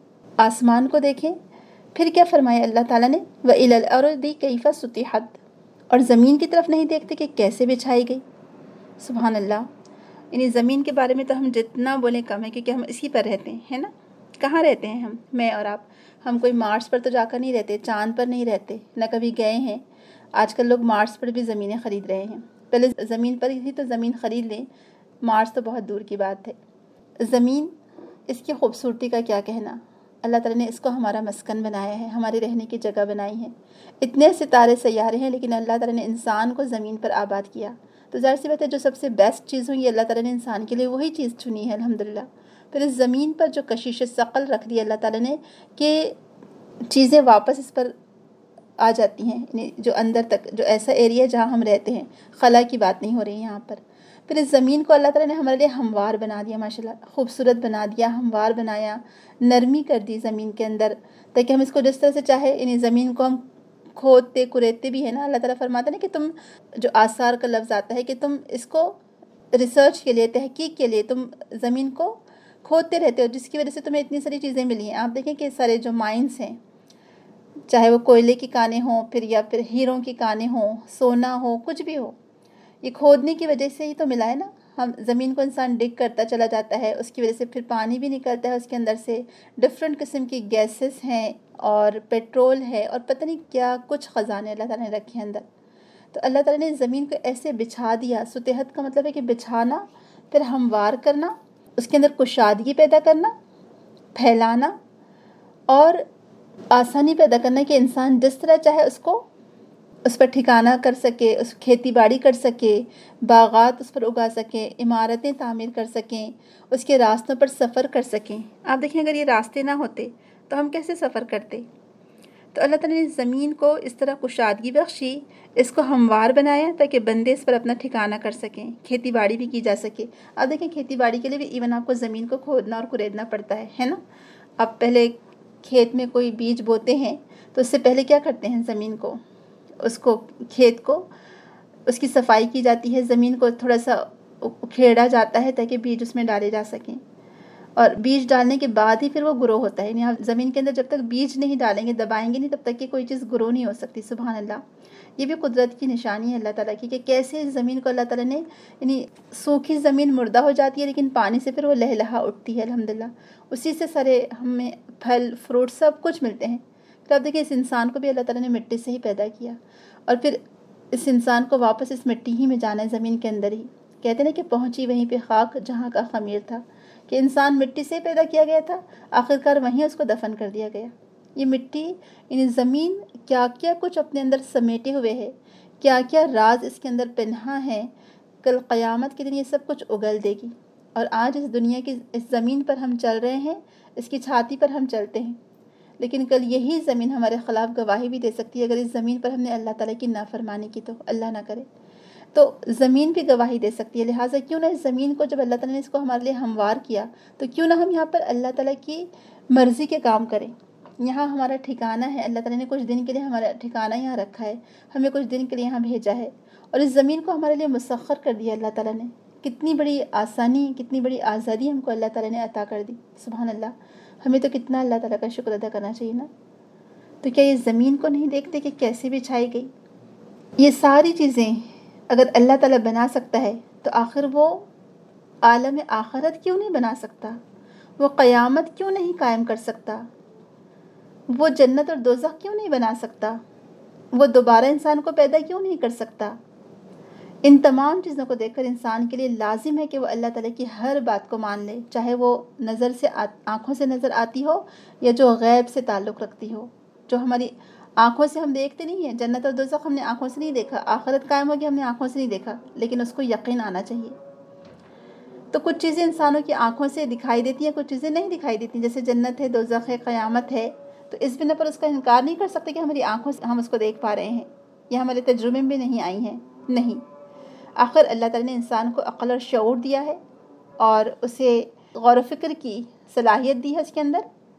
آسمان کو دیکھیں، پھر کیا فرمایا اللہ تعالیٰ نے، وَإِلَى الْأَرْضِ كَيْفَ سُطِحَتْ، اور زمین کی طرف نہیں دیکھتے کہ کیسے بچھائی گئی۔ سبحان اللہ، یعنی زمین کے بارے میں تو ہم جتنا بولیں کم ہے، کیونکہ ہم اسی پر رہتے ہیں، ہے نا؟ کہاں رہتے ہیں ہم، میں اور آپ؟ ہم کوئی مارس پر تو جا کر نہیں رہتے، چاند پر نہیں رہتے، نہ کبھی گئے ہیں۔ آج کل لوگ مارس پر بھی زمینیں خرید رہے ہیں، پہلے زمین پر ہی تھی تو زمین خرید لیں، مارس تو بہت دور کی بات ہے۔ زمین، اس کی خوبصورتی کا کیا کہنا، اللہ تعالیٰ نے اس کو ہمارا مسکن بنایا ہے، ہمارے رہنے کی جگہ بنائی ہے۔ اتنے ستارے سیارے ہیں لیکن اللہ تعالیٰ نے انسان کو زمین پر آباد کیا، تو ظاہر سی بات ہے جو سب سے بیسٹ چیز ہوئی اللہ تعالیٰ نے انسان کے لیے وہی چیز چنی ہے الحمدللہ۔ پھر اس زمین پر جو کشش ثقل رکھ دی اللہ تعالیٰ نے کہ چیزیں واپس اس پر آ جاتی ہیں، یعنی جو اندر تک، جو ایسا ایریا جہاں ہم رہتے ہیں، خلا کی بات نہیں ہو رہی یہاں پر۔ پھر اس زمین کو اللہ تعالیٰ نے ہمارے لیے ہموار بنا دیا، ماشاءاللہ خوبصورت بنا دیا، ہموار بنایا، نرمی کر دی زمین کے اندر، تاکہ ہم اس کو جس طرح سے چاہے، یعنی زمین کو ہم کھودتے کریدتے بھی ہیں نا، اللہ تعالیٰ فرماتا ہے نا کہ تم، جو آثار کا لفظ آتا ہے کہ تم اس کو ریسرچ کے لیے، تحقیق کے لیے تم زمین کو کھودتے رہتے ہو، جس کی وجہ سے تمہیں اتنی ساری چیزیں ملی ہیں۔ آپ دیکھیں کہ سارے جو مائنس ہیں، چاہے وہ کوئلے کی کانیں ہوں، پھر یا پھر ہیروں کی کانیں ہوں، سونا ہو، کچھ بھی ہو، یہ کھودنے کی وجہ سے ہی تو ملا ہے نا۔ ہم زمین کو انسان ڈگ کرتا چلا جاتا ہے، اس کی وجہ سے پھر پانی بھی نکلتا ہے اس کے اندر سے، ڈفرینٹ قسم کی گیسز ہیں اور پیٹرول ہے اور پتہ نہیں کیا کچھ خزانے اللہ تعالیٰ نے رکھے اندر۔ تو اللہ تعالیٰ نے زمین کو ایسے بچھا دیا، سطحت کا مطلب ہے کہ بچھانا، پھر ہموار کرنا، اس کے اندر کشادگی پیدا کرنا، پھیلانا اور آسانی پیدا کرنا کہ انسان جس طرح چاہے اس پر ٹھکانہ کر سکے، اس کھیتی باڑی کر سکے، باغات اس پر اگا سکیں، عمارتیں تعمیر کر سکیں، اس کے راستوں پر سفر کر سکیں۔ آپ دیکھیں اگر یہ راستے نہ ہوتے تو ہم کیسے سفر کرتے؟ تو اللہ تعالیٰ نے زمین کو اس طرح کشادگی بخشی، اس کو ہموار بنایا تاکہ بندے اس پر اپنا ٹھکانہ کر سکیں، کھیتی باڑی بھی کی جا سکے۔ آپ دیکھیں کھیتی باڑی کے لیے بھی ایون آپ کو زمین کو کھودنا اور کریدنا پڑتا ہے نا۔ آپ پہلے کھیت میں کوئی بیج بوتے ہیں تو اس سے پہلے کیا کرتے ہیں؟ زمین کو، اس کو، کھیت کو، اس کی صفائی کی جاتی ہے، زمین کو تھوڑا سا کھیڑا جاتا ہے تاکہ بیج اس میں ڈالے جا سکیں، اور بیج ڈالنے کے بعد ہی پھر وہ گرو ہوتا ہے۔ یعنی آپ زمین کے اندر جب تک بیج نہیں ڈالیں گے، دبائیں گے نہیں، تب تک کہ کوئی چیز گرو نہیں ہو سکتی۔ سبحان اللہ، یہ بھی قدرت کی نشانی ہے اللہ تعالیٰ کی کہ کیسے اس زمین کو اللہ تعالیٰ نے، یعنی سوکھی زمین مردہ ہو جاتی ہے لیکن پانی سے پھر وہ لہلہا اٹھتی ہے الحمدللہ، اسی سے سارے ہمیں پھل فروٹ سب کچھ ملتے ہیں۔ پھر آپ دیکھیں اس انسان کو بھی اللہ تعالیٰ نے مٹی سے ہی پیدا کیا، اور پھر اس انسان کو واپس اس مٹی ہی میں جانا ہے، زمین کے اندر ہی۔ کہتے ہیں نا کہ پہنچی وہیں پہ خاک جہاں کا خمیر تھا، کہ انسان مٹی سے پیدا کیا گیا تھا، آخرکار وہیں اس کو دفن کر دیا گیا۔ یہ مٹی، یعنی زمین کیا کیا کچھ اپنے اندر سمیٹے ہوئے ہے، کیا کیا راز اس کے اندر پنہاں ہے، کل قیامت کے دن یہ سب کچھ اگل دے گی۔ اور آج اس دنیا کی اس زمین پر ہم چل رہے ہیں، اس کی چھاتی پر ہم چلتے ہیں، لیکن کل یہی زمین ہمارے خلاف گواہی بھی دے سکتی ہے اگر اس زمین پر ہم نے اللہ تعالیٰ کی نافرمانی کی، تو اللہ نہ کرے، تو زمین بھی گواہی دے سکتی ہے۔ لہٰذا کیوں نہ اس زمین کو، جب اللہ تعالیٰ نے اس کو ہمارے لیے ہموار کیا، تو کیوں نہ ہم یہاں پر اللہ تعالیٰ کی مرضی کے کام کریں۔ یہاں ہمارا ٹھکانہ ہے، اللہ تعالیٰ نے کچھ دن کے لیے ہمارا ٹھکانہ یہاں رکھا ہے، ہمیں کچھ دن کے لیے یہاں بھیجا ہے، اور اس زمین کو ہمارے لیے مسخر کر دیا اللہ تعالیٰ نے۔ کتنی بڑی آسانی، کتنی بڑی آزادی ہم کو اللہ تعالیٰ نے عطا کر دی، سبحان اللہ۔ ہمیں تو کتنا اللہ تعالیٰ کا شکر ادا کرنا چاہیے نا۔ تو کیا یہ زمین کو نہیں دیکھتے کہ کیسے بچھائی گئی؟ یہ ساری چیزیں اگر اللہ تعالیٰ بنا سکتا ہے تو آخر وہ عالم آخرت کیوں نہیں بنا سکتا؟ وہ قیامت کیوں نہیں قائم کر سکتا؟ وہ جنت اور دوزخ کیوں نہیں بنا سکتا؟ وہ دوبارہ انسان کو پیدا کیوں نہیں کر سکتا؟ ان تمام چیزوں کو دیکھ کر انسان کے لیے لازم ہے کہ وہ اللہ تعالیٰ کی ہر بات کو مان لے، چاہے وہ نظر سے آنکھوں سے نظر آتی ہو یا جو غیب سے تعلق رکھتی ہو، جو ہماری آنکھوں سے ہم دیکھتے نہیں ہیں۔ جنت اور دوزخ ہم نے آنکھوں سے نہیں دیکھا، آخرت قائم ہوگی ہم نے آنکھوں سے نہیں دیکھا، لیکن اس کو یقین آنا چاہیے۔ تو کچھ چیزیں انسانوں کی آنکھوں سے دکھائی دیتی ہیں، کچھ چیزیں نہیں دکھائی دیتی، جیسے جنت ہے، دوزخ ہے، قیامت ہے، تو اس بنا پر اس کا انکار نہیں کر سکتے کہ ہماری آنکھوں سے ہم اس کو دیکھ پا رہے ہیں، یا ہمارے تجربے میں نہیں آئی ہیں، نہیں۔ آخر اللہ تعالیٰ نے انسان کو عقل اور شعور دیا ہے، اور اسے غور و فکر کی صلاحیت دی ہے اس کے اندر،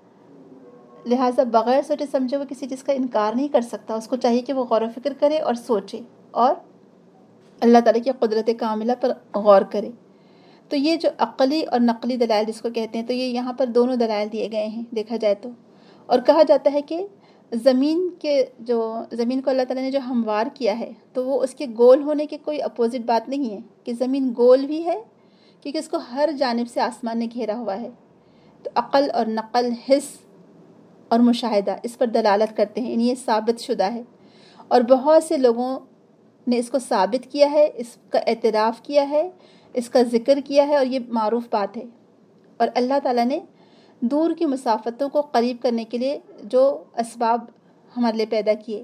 لہٰذا بغیر سوچے سمجھے وہ کسی چیز کا انکار نہیں کر سکتا۔ اس کو چاہیے کہ وہ غور و فکر کرے اور سوچے اور اللہ تعالیٰ کی قدرت کاملہ پر غور کرے۔ تو یہ جو عقلی اور نقلی دلائل جس کو کہتے ہیں، تو یہ یہاں پر دونوں دلائل دیے گئے ہیں دیکھا جائے تو، اور کہا جاتا ہے کہ زمین کو اللہ تعالیٰ نے جو ہموار کیا ہے، تو وہ اس کے گول ہونے کی کوئی اپوزٹ بات نہیں ہے کہ زمین گول بھی ہے، کیونکہ اس کو ہر جانب سے آسمان نے گھیرا ہوا ہے۔ تو عقل اور نقل، حس اور مشاہدہ اس پر دلالت کرتے ہیں، یعنی یہ ثابت شدہ ہے، اور بہت سے لوگوں نے اس کو ثابت کیا ہے، اس کا اعتراف کیا ہے، اس کا ذکر کیا ہے، اور یہ معروف بات ہے۔ اور اللہ تعالیٰ نے دور کی مسافتوں کو قریب کرنے کے لیے جو اسباب ہمارے لیے پیدا کیے،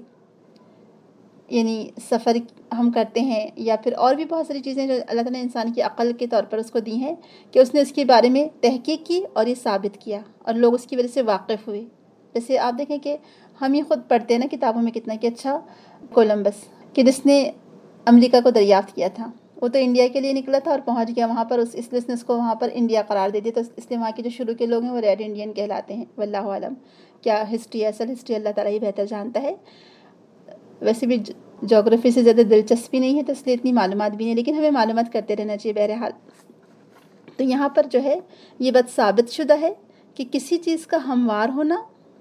یعنی سفر ہم کرتے ہیں یا پھر اور بھی بہت ساری چیزیں جو اللہ تعالیٰ نے انسان کی عقل کے طور پر اس کو دی ہیں کہ اس نے اس کے بارے میں تحقیق کی اور یہ ثابت کیا اور لوگ اس کی وجہ سے واقف ہوئے۔ جیسے آپ دیکھیں کہ ہم یہ خود پڑھتے ہیں نا کتابوں میں کتنا کہ اچھا کولمبس کہ جس نے امریکہ کو دریافت کیا تھا، وہ تو انڈیا کے لیے نکلا تھا اور پہنچ گیا وہاں پر، اس لیے اس نے اس کو وہاں پر انڈیا قرار دے دیا، تو اس لیے وہاں کے جو شروع کے لوگ ہیں وہ ریڈ انڈین کہلاتے ہیں۔ واللہ عالم کیا ہسٹری ہے، اصل ہسٹری اللہ تعالیٰ ہی بہتر جانتا ہے۔ ویسے بھی جغرافی سے زیادہ دلچسپی نہیں ہے تو اس لیے اتنی معلومات بھی نہیں، لیکن ہمیں معلومات کرتے رہنا چاہیے بہرحال۔ تو یہاں پر جو ہے یہ بات ثابت شدہ ہے کہ کسی چیز کا ہموار ہونا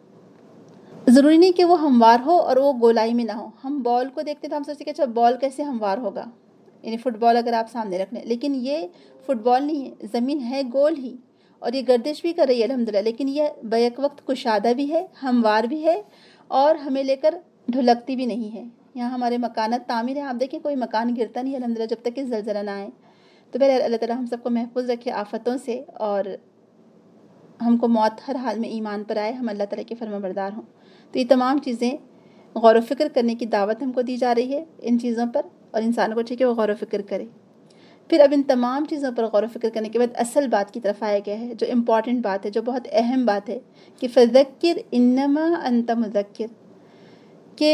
ضروری نہیں کہ وہ ہموار ہو اور وہ گولائی میں نہ ہو۔ ہم بال کو دیکھتے تو ہم سوچتے کہ اچھا بال کیسے ہموار ہوگا، یعنی فٹ بال اگر آپ سامنے رکھ لیں، لیکن یہ فٹ بال نہیں ہے، زمین ہے گول ہی اور یہ گردش بھی کر رہی ہے الحمدللہ، لیکن یہ بیک وقت کشادہ بھی ہے، ہموار بھی ہے اور ہمیں لے کر ڈھلکتی بھی نہیں ہے۔ یہاں ہمارے مکانات تعمیر ہیں، آپ دیکھیں کوئی مکان گرتا نہیں الحمدللہ جب تک کہ زلزلہ نہ آئے۔ تو بہرحال اللہ تعالیٰ ہم سب کو محفوظ رکھے آفتوں سے اور ہم کو موت ہر حال میں ایمان پر آئے، ہم اللہ تعالیٰ کے فرما بردار ہوں۔ تو یہ تمام چیزیں غور و فکر کرنے کی دعوت ہم کو دی جا رہی ہے ان چیزوں پر، اور انسان کو ٹھیک ہے وہ غور و فکر کرے۔ پھر اب ان تمام چیزوں پر غور و فکر کرنے کے بعد اصل بات کی طرف آیا گیا ہے، جو امپورٹنٹ بات ہے، جو بہت اہم بات ہے کہ فذکر انما انت مذکر، کہ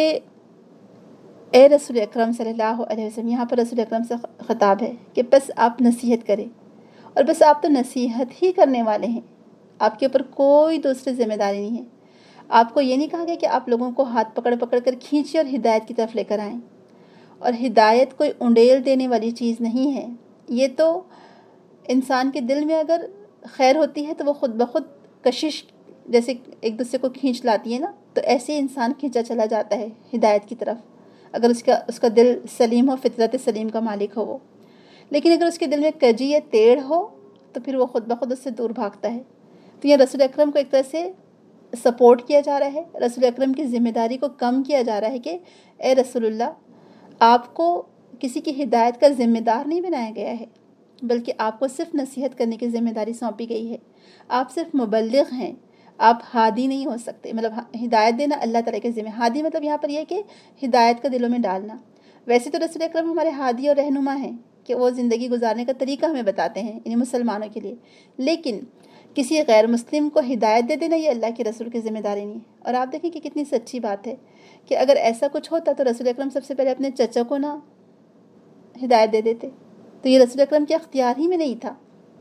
اے رسول اکرم صلی اللہ علیہ وسلم، یہاں پر رسول اکرم سے خطاب ہے کہ بس آپ نصیحت کریں، اور بس آپ تو نصیحت ہی کرنے والے ہیں، آپ کے اوپر کوئی دوسری ذمہ داری نہیں ہے۔ آپ کو یہ نہیں کہا گیا کہ آپ لوگوں کو ہاتھ پکڑ پکڑ کر کھینچے اور ہدایت کی طرف لے کر آئیں، اور ہدایت کوئی انڈیل دینے والی چیز نہیں ہے۔ یہ تو انسان کے دل میں اگر خیر ہوتی ہے تو وہ خود بخود کشش جیسے ایک دوسرے کو کھینچ لاتی ہے نا، تو ایسے ہی انسان کھینچا چلا جاتا ہے ہدایت کی طرف، اگر اس کا دل سلیم ہو، فطرت سلیم کا مالک ہو وہ۔ لیکن اگر اس کے دل میں کجی یا ٹیڑھ ہو تو پھر وہ خود بخود اس سے دور بھاگتا ہے۔ تو یہ رسول اکرم کو ایک طرح سے سپورٹ کیا جا رہا ہے، رسول اکرم کی ذمہ داری کو کم کیا جا رہا ہے کہ اے رسول اللہ، آپ کو کسی کی ہدایت کا ذمہ دار نہیں بنایا گیا ہے، بلکہ آپ کو صرف نصیحت کرنے کی ذمہ داری سونپی گئی ہے۔ آپ صرف مبلغ ہیں، آپ ہادی نہیں ہو سکتے، مطلب ہدایت دینا اللہ تعالیٰ کے ذمہ، ہادی مطلب یہاں پر یہ کہ ہدایت کا دلوں میں ڈالنا۔ ویسے تو رسول اکرم ہمارے ہادی اور رہنما ہیں کہ وہ زندگی گزارنے کا طریقہ ہمیں بتاتے ہیں انہیں مسلمانوں کے لیے، لیکن کسی غیر مسلم کو ہدایت دے دینا یہ اللہ کے رسول کی ذمہ داری نہیں ہے۔ اور آپ دیکھیں کہ کتنی سچی بات ہے کہ اگر ایسا کچھ ہوتا تو رسول اکرم سب سے پہلے اپنے چچا کو نہ ہدایت دے دیتے، تو یہ رسول اکرم کے اختیار ہی میں نہیں تھا۔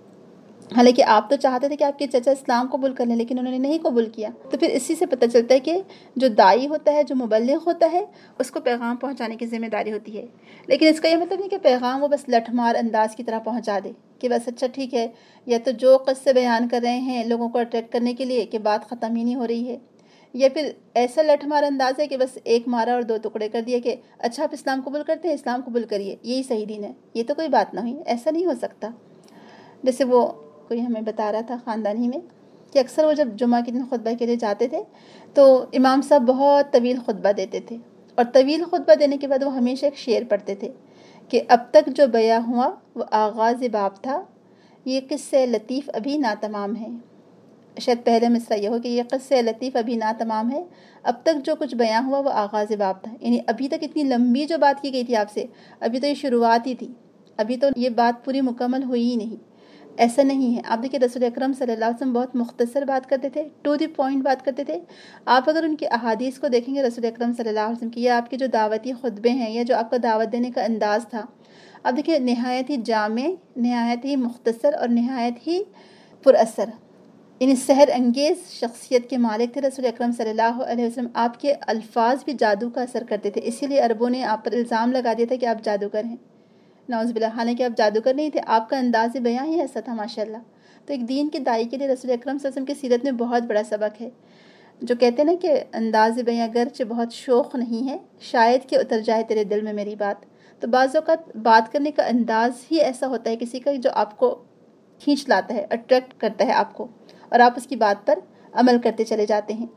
حالانکہ آپ تو چاہتے تھے کہ آپ کے چچا اسلام قبول کر لیں، لیکن انہوں نے نہیں قبول کیا۔ تو پھر اسی سے پتہ چلتا ہے کہ جو داعی ہوتا ہے، جو مبلغ ہوتا ہے، اس کو پیغام پہنچانے کی ذمہ داری ہوتی ہے، لیکن اس کا یہ مطلب نہیں کہ پیغام وہ بس لٹھ مار انداز کی طرح پہنچا دے کہ بس اچھا ٹھیک ہے، یا تو جو قصے بیان کر رہے ہیں لوگوں کو اٹریکٹ کرنے کے لیے کہ بات ختم ہی نہیں ہو رہی ہے، یا پھر ایسا لٹھ مار انداز ہے کہ بس ایک مارا اور دو ٹکڑے کر دیے کہ اچھا آپ اسلام قبول کرتے ہیں، اسلام قبول کریے، یہی صحیح دین ہے۔ یہ تو کوئی بات نہ ہوئی، ایسا نہیں ہو سکتا۔ جیسے وہ کوئی ہمیں بتا رہا تھا خاندان ہی میں کہ اکثر وہ جب جمعہ کے دن خطبہ کے لیے جاتے تھے تو امام صاحب بہت طویل خطبہ دیتے تھے، اور طویل خطبہ دینے کے بعد وہ ہمیشہ ایک شعر پڑھتے تھے کہ اب تک جو بیاں ہوا وہ آغاز باب تھا، یہ قصہ لطیف ابھی ناتمام ہے۔ شاید پہلے مصرع یہ ہو کہ یہ قصہ لطیف ابھی ناتمام ہے، اب تک جو کچھ بیاں ہوا وہ آغاز باب تھا، یعنی ابھی تک اتنی لمبی جو بات کی گئی تھی آپ سے، ابھی تو یہ شروعات ہی تھی، ابھی تو یہ بات پوری مکمل ہوئی ہی نہیں۔ ایسا نہیں ہے۔ آپ دیکھیں رسول اکرم صلی اللہ علیہ وسلم بہت مختصر بات کرتے تھے، ٹو دی پوائنٹ بات کرتے تھے۔ آپ اگر ان کی احادیث کو دیکھیں گے رسول اکرم صلی اللہ علیہ وسلم کی، یا آپ کے جو دعوتی خطبے ہیں یا جو آپ کا دعوت دینے کا انداز تھا، آپ دیکھیں نہایت ہی جامع، نہایت ہی مختصر اور نہایت ہی پر اثر، یعنی سحر انگیز شخصیت کے مالک تھے رسول اکرم صلی اللہ علیہ وسلم۔ آپ کے الفاظ بھی جادو کا اثر کرتے تھے، اسی لیے عربوں نے آپ پر الزام لگا دیا تھا کہ آپ جادوگر ہیں، نعوذ باللہ، حالانکہ آپ جادوگر نہیں تھے، آپ کا انداز بیاں ہی ایسا تھا ماشاءاللہ۔ تو ایک دین کے داعی کے لیے رسول اکرم صلی اللہ علیہ وسلم کی سیرت میں بہت بڑا سبق ہے، جو کہتے ہیں نا کہ انداز بیاں گرچہ بہت شوخ نہیں ہے، شاید کہ اتر جائے تیرے دل میں میری بات۔ تو بعض اوقات بات کرنے کا انداز ہی ایسا ہوتا ہے کسی کا جو آپ کو کھینچ لاتا ہے، اٹریکٹ کرتا ہے آپ کو، اور آپ اس کی بات پر عمل کرتے چلے جاتے ہیں۔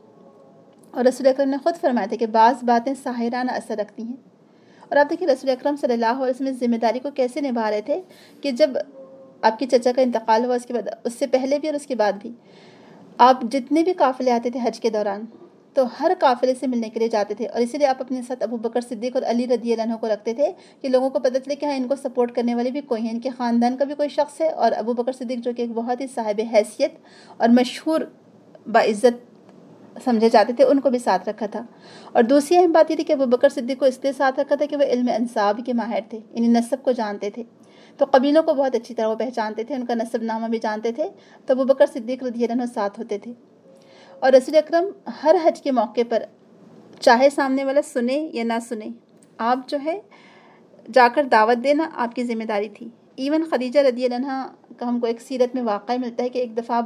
اور رسول اکرم نے خود فرمایا تھا کہ بعض باتیں ساحرانہ اثر رکھتی ہیں۔ اور آپ دیکھیں رسول اکرم صلی اللہ علیہ وسلم اس ذمہ داری کو کیسے نبھا رہے تھے کہ جب آپ کے چچا کا انتقال ہوا، اس کے بعد، اس سے پہلے بھی اور اس کے بعد بھی، آپ جتنے بھی قافلے آتے تھے حج کے دوران تو ہر قافلے سے ملنے کے لیے جاتے تھے، اور اسی لیے آپ اپنے ساتھ ابو بکر صدیق اور علی رضی اللہ عنہ کو رکھتے تھے کہ لوگوں کو پتہ چلے کہ ہاں ان کو سپورٹ کرنے والے بھی کوئی ہیں، ان کے خاندان کا بھی کوئی شخص ہے، اور ابو بکر صدیق جو کہ ایک بہت ہی صاحب حیثیت اور مشہور باعزت سمجھے جاتے تھے، ان کو بھی ساتھ رکھا تھا۔ اور دوسری اہم بات یہ تھی کہ ابو بکر صدیق کو اس لیے ساتھ رکھا تھا کہ وہ علم انساب کے ماہر تھے، یعنی نسب کو جانتے تھے، تو قبیلوں کو بہت اچھی طرح وہ پہچانتے تھے، ان کا نسب نامہ بھی جانتے تھے، تو ابو بکر صدیق رضی اللہ عنہ ساتھ ہوتے تھے۔ اور رسول اکرم ہر حج کے موقع پر چاہے سامنے والا سنے یا نہ سنے، آپ جو ہے جا کر دعوت دینا آپ کی ذمہ داری تھی۔ ایون خدیجہ رضی اللہ عنہ کا ہم کو ایک سیرت میں واقعہ ملتا ہے کہ ایک دفعہ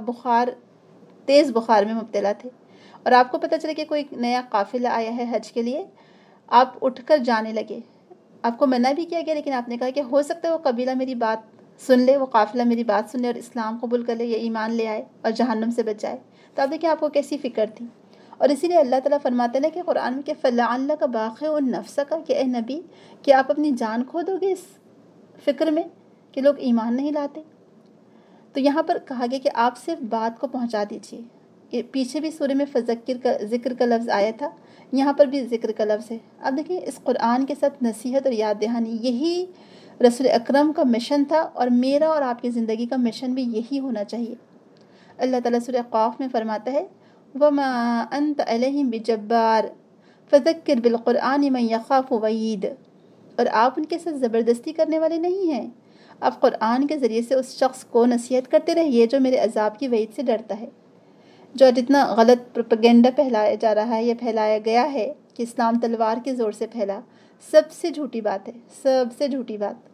تیز بخار میں مبتلا تھے، اور آپ کو پتہ چلا کہ کوئی نیا قافلہ آیا ہے حج کے لیے، آپ اٹھ کر جانے لگے۔ آپ کو منع بھی کیا گیا، لیکن آپ نے کہا کہ ہو سکتا ہے وہ قبیلہ میری بات سن لے، وہ قافلہ میری بات سن لے اور اسلام قبول کر لے یا ایمان لے آئے اور جہنم سے بچ جائے۔ تو آپ دیکھیں آپ کو کیسی فکر تھی، اور اسی لیے اللہ تعالیٰ فرماتے ہیں کہ قرآن میں کہ فَلَعَلَّكَ بَاخِعٌ نَفْسَكَ، کہ اے نبی کہ آپ اپنی جان کھو دو گے اس فکر میں کہ لوگ ایمان نہیں لاتے۔ تو یہاں پر کہا گیا کہ آپ صرف بات کو پہنچا دیجیے۔ یہ پیچھے بھی سورہ میں فذکر کا ذکر کا لفظ آیا تھا، یہاں پر بھی ذکر کا لفظ ہے۔ اب دیکھیں اس قرآن کے ساتھ نصیحت اور یاد دہانی، یہی رسول اکرم کا مشن تھا، اور میرا اور آپ کی زندگی کا مشن بھی یہی ہونا چاہیے۔ اللہ تعالیٰ سورہ قاف میں فرماتا ہے وَمَا أَنْتَ عَلَيْهِمْ بِجَبَّارٍ فَذَكِّرْ بِالْقُرْآنِ مَنْ يَخَافُ وَعِيدٍ، اور آپ ان کے ساتھ زبردستی کرنے والے نہیں ہیں، آپ قرآن کے ذریعے سے اس شخص کو نصیحت کرتے رہیے جو میرے عذاب کی وعید سے ڈرتا ہے۔ جو جتنا غلط پروپیگنڈا پھیلایا جا رہا ہے یا پھیلایا گیا ہے کہ اسلام تلوار کے زور سے پھیلا، سب سے جھوٹی بات ہے، سب سے جھوٹی بات۔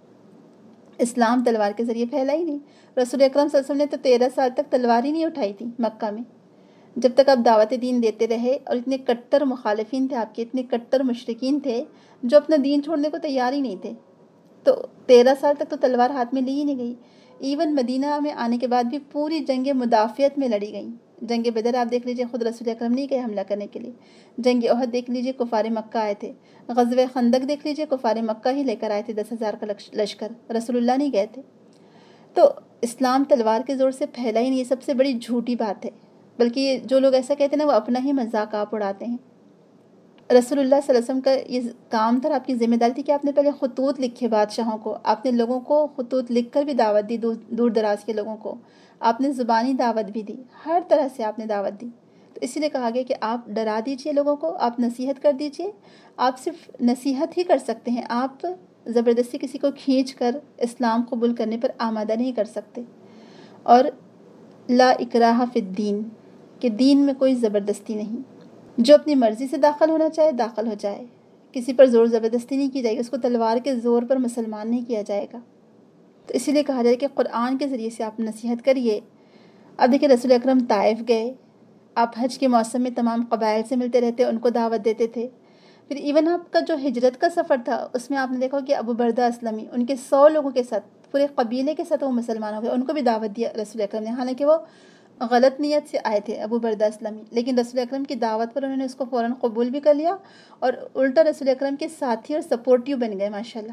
اسلام تلوار کے ذریعے پھیلا ہی نہیں۔ رسول اکرم صلی اللہ علیہ وسلم نے تو 13 سال تک تلوار ہی نہیں اٹھائی تھی مکہ میں، جب تک آپ دعوت دین دیتے رہے، اور اتنے کٹر مخالفین تھے آپ کے، اتنے کٹر مشرکین تھے جو اپنا دین چھوڑنے کو تیار ہی نہیں تھے، تو 13 سال تک تو تلوار ہاتھ میں لی ہی نہیں گئی۔ ایون مدینہ میں آنے کے بعد بھی پوری جنگ مدافعت میں لڑی گئیں۔ جنگ بدر آپ دیکھ لیجئے، خود رسول اکرم نہیں گئے حملہ کرنے کے لیے۔ جنگ احد دیکھ لیجئے، کفار مکہ آئے تھے۔ غزوہ خندق دیکھ لیجئے، کفار مکہ ہی لے کر آئے تھے 10,000 کا لشکر، رسول اللہ نہیں گئے تھے۔ تو اسلام تلوار کے زور سے پھیلا ہی نہیں، یہ سب سے بڑی جھوٹی بات ہے، بلکہ یہ جو لوگ ایسا کہتے ہیں نا وہ اپنا ہی مذاق آپ اڑاتے ہیں۔ رسول اللہ صلی اللہ علیہ وسلم کا یہ کام تھا، آپ کی ذمہ داری تھی کہ آپ نے پہلے خطوط لکھے بادشاہوں کو، آپ نے لوگوں کو خطوط لکھ کر بھی دعوت دی، دور دراز کے لوگوں کو آپ نے زبانی دعوت بھی دی، ہر طرح سے آپ نے دعوت دی۔ تو اسی لیے کہا گیا کہ آپ ڈرا دیجئے لوگوں کو، آپ نصیحت کر دیجئے۔ آپ صرف نصیحت ہی کر سکتے ہیں، آپ زبردستی کسی کو کھینچ کر اسلام قبول کرنے پر آمادہ نہیں کر سکتے۔ اور لا اکراہ فی الدین، کہ دین میں کوئی زبردستی نہیں، جو اپنی مرضی سے داخل ہونا چاہے داخل ہو جائے، کسی پر زور زبردستی نہیں کی جائے گی، اس کو تلوار کے زور پر مسلمان نہیں کیا جائے گا۔ تو اسی لیے کہا جائے کہ قرآن کے ذریعے سے آپ نصیحت کریے۔ اب دیکھیں رسول اکرم طائف گئے، آپ حج کے موسم میں تمام قبائل سے ملتے رہتے، ان کو دعوت دیتے تھے۔ پھر ایون آپ کا جو ہجرت کا سفر تھا اس میں آپ نے دیکھا کہ ابو بردہ اسلمی ان کے 100 لوگوں کے ساتھ، پورے قبیلے کے ساتھ وہ مسلمان ہو گئے، ان کو بھی دعوت دیا رسول اکرم نے، حالانکہ وہ غلط نیت سے آئے تھے ابو بردہ اسلامی، لیکن رسول اکرم کی دعوت پر انہوں نے اس کو فوراً قبول بھی کر لیا، اور الٹا رسول اکرم کے ساتھی اور سپورٹیو بن گئے ماشاءاللہ۔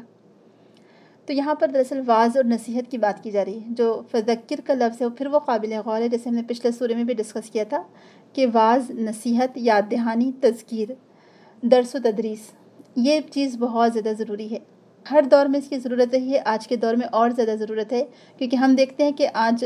تو یہاں پر دراصل واعظ اور نصیحت کی بات کی جا رہی ہے، جو فذکر کا لفظ ہے پھر وہ قابل غور ہے، جیسے ہم نے پچھلے سورے میں بھی ڈسکس کیا تھا کہ واعظ، نصیحت، یاد دہانی، تذکیر، درس و تدریس، یہ چیز بہت زیادہ ضروری ہے۔ ہر دور میں اس کی ضرورت رہی ہے، آج کے دور میں اور زیادہ ضرورت ہے، کیونکہ ہم دیکھتے ہیں کہ آج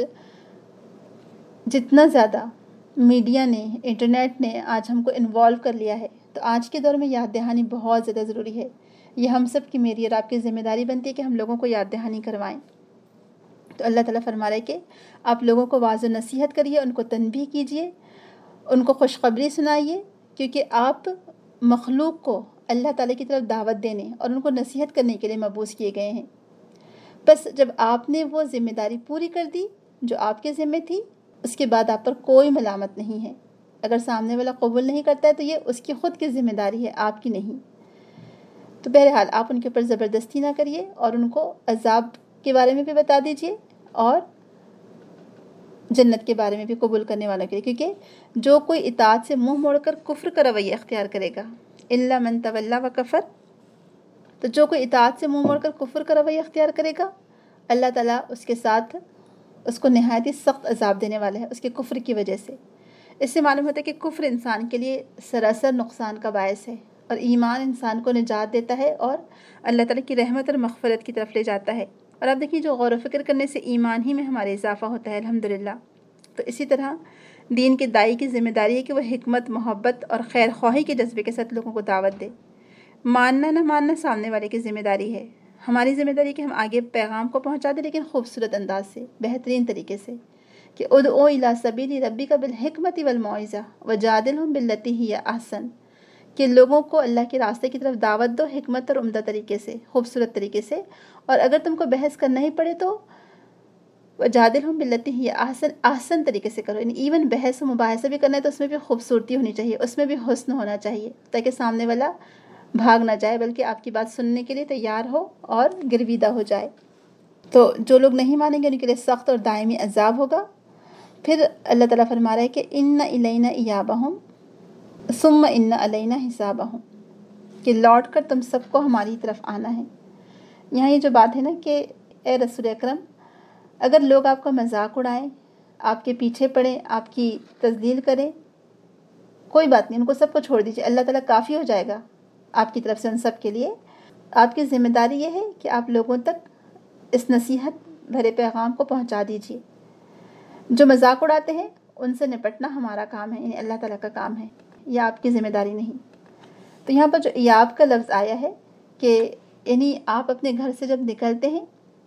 جتنا زیادہ میڈیا نے، انٹرنیٹ نے آج ہم کو انوالو کر لیا ہے، تو آج کے دور میں یاد دہانی بہت زیادہ ضروری ہے۔ یہ ہم سب کی، میری اور آپ کی ذمہ داری بنتی ہے کہ ہم لوگوں کو یاد دہانی کروائیں۔ تو اللہ تعالیٰ فرما رہے کہ آپ لوگوں کو واعظ و نصیحت کریے، ان کو تنبیہ کیجیے، ان کو خوشخبری سنائیے، کیونکہ آپ مخلوق کو اللہ تعالیٰ کی طرف دعوت دینے اور ان کو نصیحت کرنے کے لیے مبعوث کیے گئے ہیں۔ بس جب آپ نے وہ ذمہ داری پوری کر دی جو آپ کے ذمہ تھی، اس کے بعد آپ پر کوئی ملامت نہیں ہے۔ اگر سامنے والا قبول نہیں کرتا ہے تو یہ اس کی خود کی ذمہ داری ہے، آپ کی نہیں۔ تو بہرحال آپ ان کے اوپر زبردستی نہ کریے، اور ان کو عذاب کے بارے میں بھی بتا دیجیے اور جنت کے بارے میں بھی قبول کرنے والوں کے لیے، کیونکہ جو کوئی اطاعت سے منہ موڑ کر کفر کا رویہ اختیار کرے گا، الا من تولی و کفر، تو جو کوئی اطاعت سے منہ موڑ کر کفر کا رویہ اختیار کرے گا، اللہ تعالیٰ اس کے ساتھ اس کو نہایت ہی سخت عذاب دینے والا ہے اس کے کفر کی وجہ سے۔ اس سے معلوم ہوتا ہے کہ کفر انسان کے لیے سراسر نقصان کا باعث ہے، اور ایمان انسان کو نجات دیتا ہے اور اللہ تعالیٰ کی رحمت اور مغفرت کی طرف لے جاتا ہے۔ اور آپ دیکھیے جو غور و فکر کرنے سے ایمان ہی میں ہمارے اضافہ ہوتا ہے الحمدللہ۔ تو اسی طرح دین کے داعی کی ذمہ داری ہے کہ وہ حکمت، محبت اور خیر خواہی کے جذبے کے ساتھ لوگوں کو دعوت دے۔ ماننا نہ ماننا سامنے والے کی ذمہ داری ہے، ہماری ذمہ داری کہ ہم آگے پیغام کو پہنچا دیں، لیکن خوبصورت انداز سے، بہترین طریقے سے، کہ ادعو الی سبیل ربک بالحکمۃ والموعظہ وجادلہم باللتی ہی احسن، کہ لوگوں کو اللہ کے راستے کی طرف دعوت دو حکمت اور عمدہ طریقے سے، خوبصورت طریقے سے، اور اگر تم کو بحث کرنا ہی پڑے تو وجادلہم باللتی ہی احسن طریقے سے کرو، یعنی ایون بحث و مباحثہ بھی کرنا ہے تو اس میں بھی خوبصورتی ہونی چاہیے، اس میں بھی حسن ہونا چاہیے، تاکہ سامنے والا بھاگ نہ جائے بلکہ آپ کی بات سننے کے لیے تیار ہو اور گرویدہ ہو جائے۔ تو جو لوگ نہیں مانیں گے ان کے لیے سخت اور دائمی عذاب ہوگا۔ پھر اللہ تعالیٰ فرما رہا ہے کہ ان الینا ایابہم ثم ان علینا حسابہم، کہ لوٹ کر تم سب کو ہماری طرف آنا ہے۔ یہاں یہ جو بات ہے نا کہ اے رسول اکرم، اگر لوگ آپ کا مذاق اڑائیں، آپ کے پیچھے پڑیں، آپ کی تذلیل کریں، کوئی بات نہیں، ان کو سب کو چھوڑ دیجیے، اللہ تعالیٰ کافی ہو جائے گا آپ کی طرف سے ان سب کے لیے۔ آپ کی ذمہ داری یہ ہے کہ آپ لوگوں تک اس نصیحت بھرے پیغام کو پہنچا دیجیے۔ جو مذاق اڑاتے ہیں ان سے نپٹنا ہمارا کام ہے، یعنی اللہ تعالیٰ کا کام ہے، یہ آپ کی ذمہ داری نہیں۔ تو یہاں پر جو ایاب کا لفظ آیا ہے کہ یعنی آپ اپنے گھر سے جب نکلتے ہیں،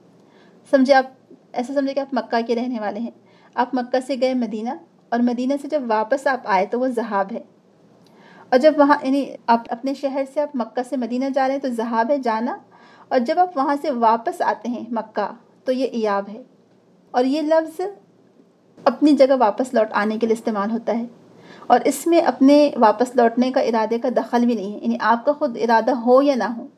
ایسا سمجھے کہ آپ مکہ کے رہنے والے ہیں، آپ مکہ سے گئے مدینہ، اور مدینہ سے جب واپس آپ آئے تو وہ ذہاب ہے، اور جب وہاں یعنی آپ اپنے شہر سے آپ مکہ سے مدینہ جا رہے ہیں تو ذہاب ہے، جانا، اور جب آپ وہاں سے واپس آتے ہیں مکہ تو یہ ایاب ہے۔ اور یہ لفظ اپنی جگہ واپس لوٹ آنے کے لیے استعمال ہوتا ہے، اور اس میں اپنے واپس لوٹنے کا ارادے کا دخل بھی نہیں ہے، یعنی آپ کا خود ارادہ ہو یا نہ ہو،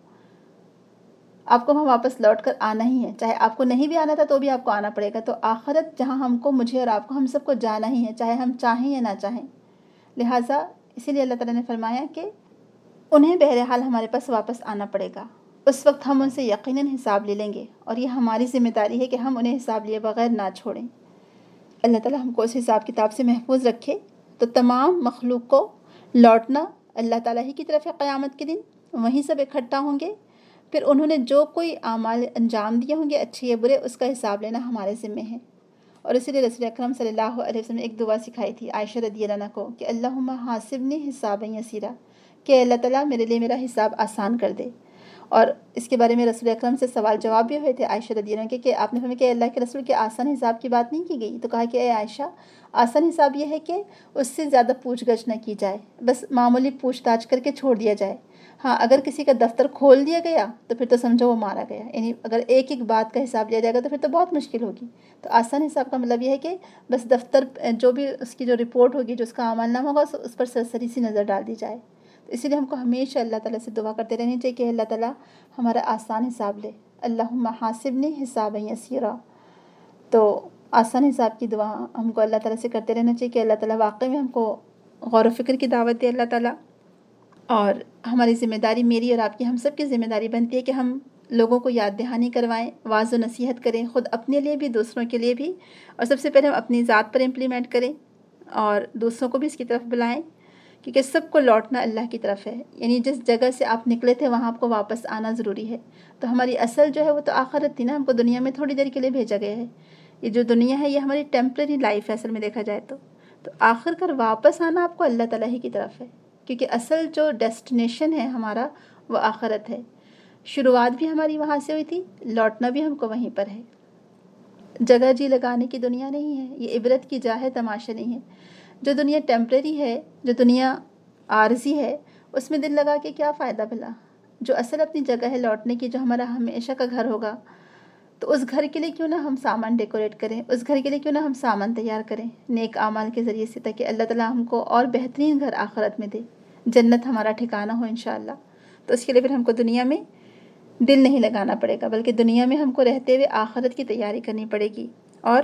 آپ کو وہاں واپس لوٹ کر آنا ہی ہے، چاہے آپ کو نہیں بھی آنا تھا تو بھی آپ کو آنا پڑے گا۔ تو آخرت جہاں ہم کو، مجھے اور آپ کو، ہم سب کو جانا ہی ہے، چاہے ہم چاہیں یا نہ چاہیں۔ لہٰذا اسی لیے اللہ تعالیٰ نے فرمایا کہ انہیں بہرحال ہمارے پاس واپس آنا پڑے گا، اس وقت ہم ان سے یقیناً حساب لے لیں گے، اور یہ ہماری ذمہ داری ہے کہ ہم انہیں حساب لیے بغیر نہ چھوڑیں۔ اللہ تعالیٰ ہم کو اس حساب کتاب سے محفوظ رکھے۔ تو تمام مخلوق کو لوٹنا اللہ تعالیٰ ہی کی طرف ہے، قیامت کے دن وہیں سب اکٹھا ہوں گے، پھر انہوں نے جو کوئی اعمال انجام دیے ہوں گے اچھے یا برے، اس کا حساب لینا ہمارے ذمے ہے۔ اور اسی لیے رسول اکرم صلی اللہ علیہ وسلم نے ایک دعا سکھائی تھی عائشہ رضی اللہ عنہا کو، کہ اللہم حاسبنی حسابا یسیرا، کہ اللہ تعالیٰ میرے لیے میرا حساب آسان کر دے۔ اور اس کے بارے میں رسول اکرم سے سوال جواب بھی ہوئے تھے عائشہ رضی اللہ عنہا کے، کہ آپ نے فرمایا کہ اللہ کے رسول کے آسان حساب کی بات نہیں کی گئی؟ تو کہا کہ اے عائشہ، آسان حساب یہ ہے کہ اس سے زیادہ پوچھ گچھ نہ کی جائے، بس معمولی پوچھ تاچھ کر کے چھوڑ دیا جائے۔ ہاں، اگر کسی کا دفتر کھول دیا گیا تو پھر تو سمجھو وہ مارا گیا، یعنی اگر ایک ایک بات کا حساب لیا جائے گا تو پھر تو بہت مشکل ہوگی۔ تو آسان حساب کا مطلب یہ ہے کہ بس دفتر جو بھی اس کی جو رپورٹ ہوگی، جو اس کا عمل نامہ ہوگا، اس پر سرسری سی نظر ڈال دی جائے۔ تو اسی لیے ہم کو ہمیشہ اللہ تعالیٰ سے دعا کرتے رہنی چاہیے کہ اللہ تعالیٰ ہمارا آسان حساب لے، اللہم حاسبنی حسابا یسیرا۔ تو آسان حساب کی دعا ہم کو اللہ تعالیٰ سے کرتے رہنا چاہیے کہ اللہ تعالیٰ واقعی میں ہم کو غور و فکر کی دعوت دے اللہ تعالیٰ۔ اور ہماری ذمہ داری، میری اور آپ کی، ہم سب کی ذمہ داری بنتی ہے کہ ہم لوگوں کو یاد دہانی کروائیں، واعظ و نصیحت کریں، خود اپنے لیے بھی دوسروں کے لیے بھی، اور سب سے پہلے ہم اپنی ذات پر امپلیمنٹ کریں اور دوسروں کو بھی اس کی طرف بلائیں، کیونکہ سب کو لوٹنا اللہ کی طرف ہے، یعنی جس جگہ سے آپ نکلے تھے وہاں آپ کو واپس آنا ضروری ہے۔ تو ہماری اصل جو ہے وہ تو آخرت تھی نا، ہم کو دنیا میں تھوڑی دیر کے لیے بھیجا گیا ہے، یہ جو دنیا ہے یہ ہماری ٹیمپرری لائف ہے اصل میں دیکھا جائے تو آخر کر واپس آنا آپ کو اللہ تعالیٰ ہی کی طرف ہے، کیونکہ اصل جو ڈیسٹینیشن ہے ہمارا وہ آخرت ہے۔ شروعات بھی ہماری وہاں سے ہوئی تھی، لوٹنا بھی ہم کو وہیں پر ہے۔ جگہ جی لگانے کی دنیا نہیں ہے، یہ عبرت کی جا ہے، تماشا نہیں ہے۔ جو دنیا ٹیمپریری ہے، جو دنیا عارضی ہے، اس میں دل لگا کے کیا فائدہ بھلا؟ جو اصل اپنی جگہ ہے لوٹنے کی، جو ہمارا ہمیشہ کا گھر ہوگا، تو اس گھر کے لیے کیوں نہ ہم سامان ڈیکوریٹ کریں، اس گھر کے لیے کیوں نہ ہم سامان تیار کریں نیک اعمال کے ذریعے سے، تاکہ اللہ تعالیٰ ہم کو اور بہترین گھر آخرت میں دے، جنت ہمارا ٹھکانہ ہو انشاءاللہ۔ تو اس کے لیے پھر ہم کو دنیا میں دل نہیں لگانا پڑے گا، بلکہ دنیا میں ہم کو رہتے ہوئے آخرت کی تیاری کرنی پڑے گی، اور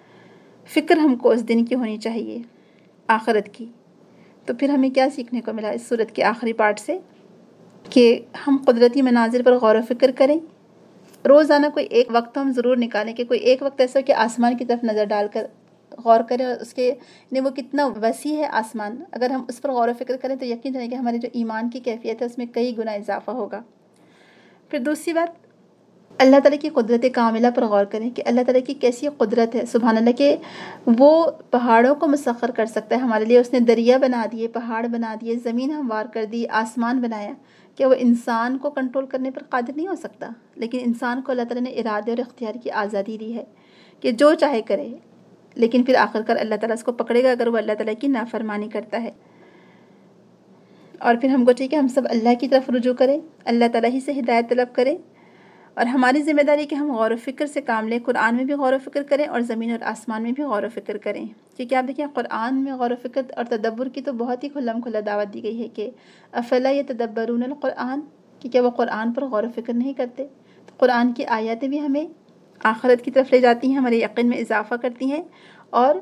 فکر ہم کو اس دن کی ہونی چاہیے، آخرت کی۔ تو پھر ہمیں کیا سیکھنے کو ملا اس سورت کے آخری پارٹ سے، کہ ہم قدرتی مناظر پر غور و فکر کریں، روزانہ کوئی ایک وقت ہم ضرور نکالیں، کہ کوئی ایک وقت ایسا ہو کہ آسمان کی طرف نظر ڈال کر غور کریں اور اس کے وہ کتنا وسیع ہے آسمان، اگر ہم اس پر غور و فکر کریں تو یقین جانیں کہ ہمارے جو ایمان کی کیفیت ہے اس میں کئی گنا اضافہ ہوگا۔ پھر دوسری بات، اللہ تعالیٰ کی قدرت کاملہ پر غور کریں کہ اللہ تعالیٰ کی کیسی قدرت ہے، سبحان اللہ، کہ وہ پہاڑوں کو مسخر کر سکتا ہے ہمارے لیے، اس نے دریا بنا دیے، پہاڑ بنا دیے، زمین ہموار کر دی، آسمان بنایا۔ کہ وہ انسان کو کنٹرول کرنے پر قادر نہیں ہو سکتا، لیکن انسان کو اللہ تعالیٰ نے ارادے اور اختیار کی آزادی دی ہے کہ جو چاہے کرے، لیکن پھر آخر کار اللہ تعالیٰ اس کو پکڑے گا اگر وہ اللہ تعالیٰ کی نافرمانی کرتا ہے۔ اور پھر ہم کو چاہیے کہ ہم سب اللہ کی طرف رجوع کریں، اللہ تعالیٰ ہی سے ہدایت طلب کریں، اور ہماری ذمہ داری کہ ہم غور و فکر سے کام لیں، قرآن میں بھی غور و فکر کریں اور زمین اور آسمان میں بھی غور و فکر کریں۔ کیونکہ آپ دیکھیں قرآن میں غور و فکر اور تدبر کی تو بہت ہی کھلم کھلا دعوت دی گئی ہے کہ افلا یتدبرون القرآن، کہ کیا وہ قرآن پر غور و فکر نہیں کرتے؟ تو قرآن کی آیاتیں بھی ہمیں آخرت کی طرف لے جاتی ہیں، ہمارے یقین میں اضافہ کرتی ہیں، اور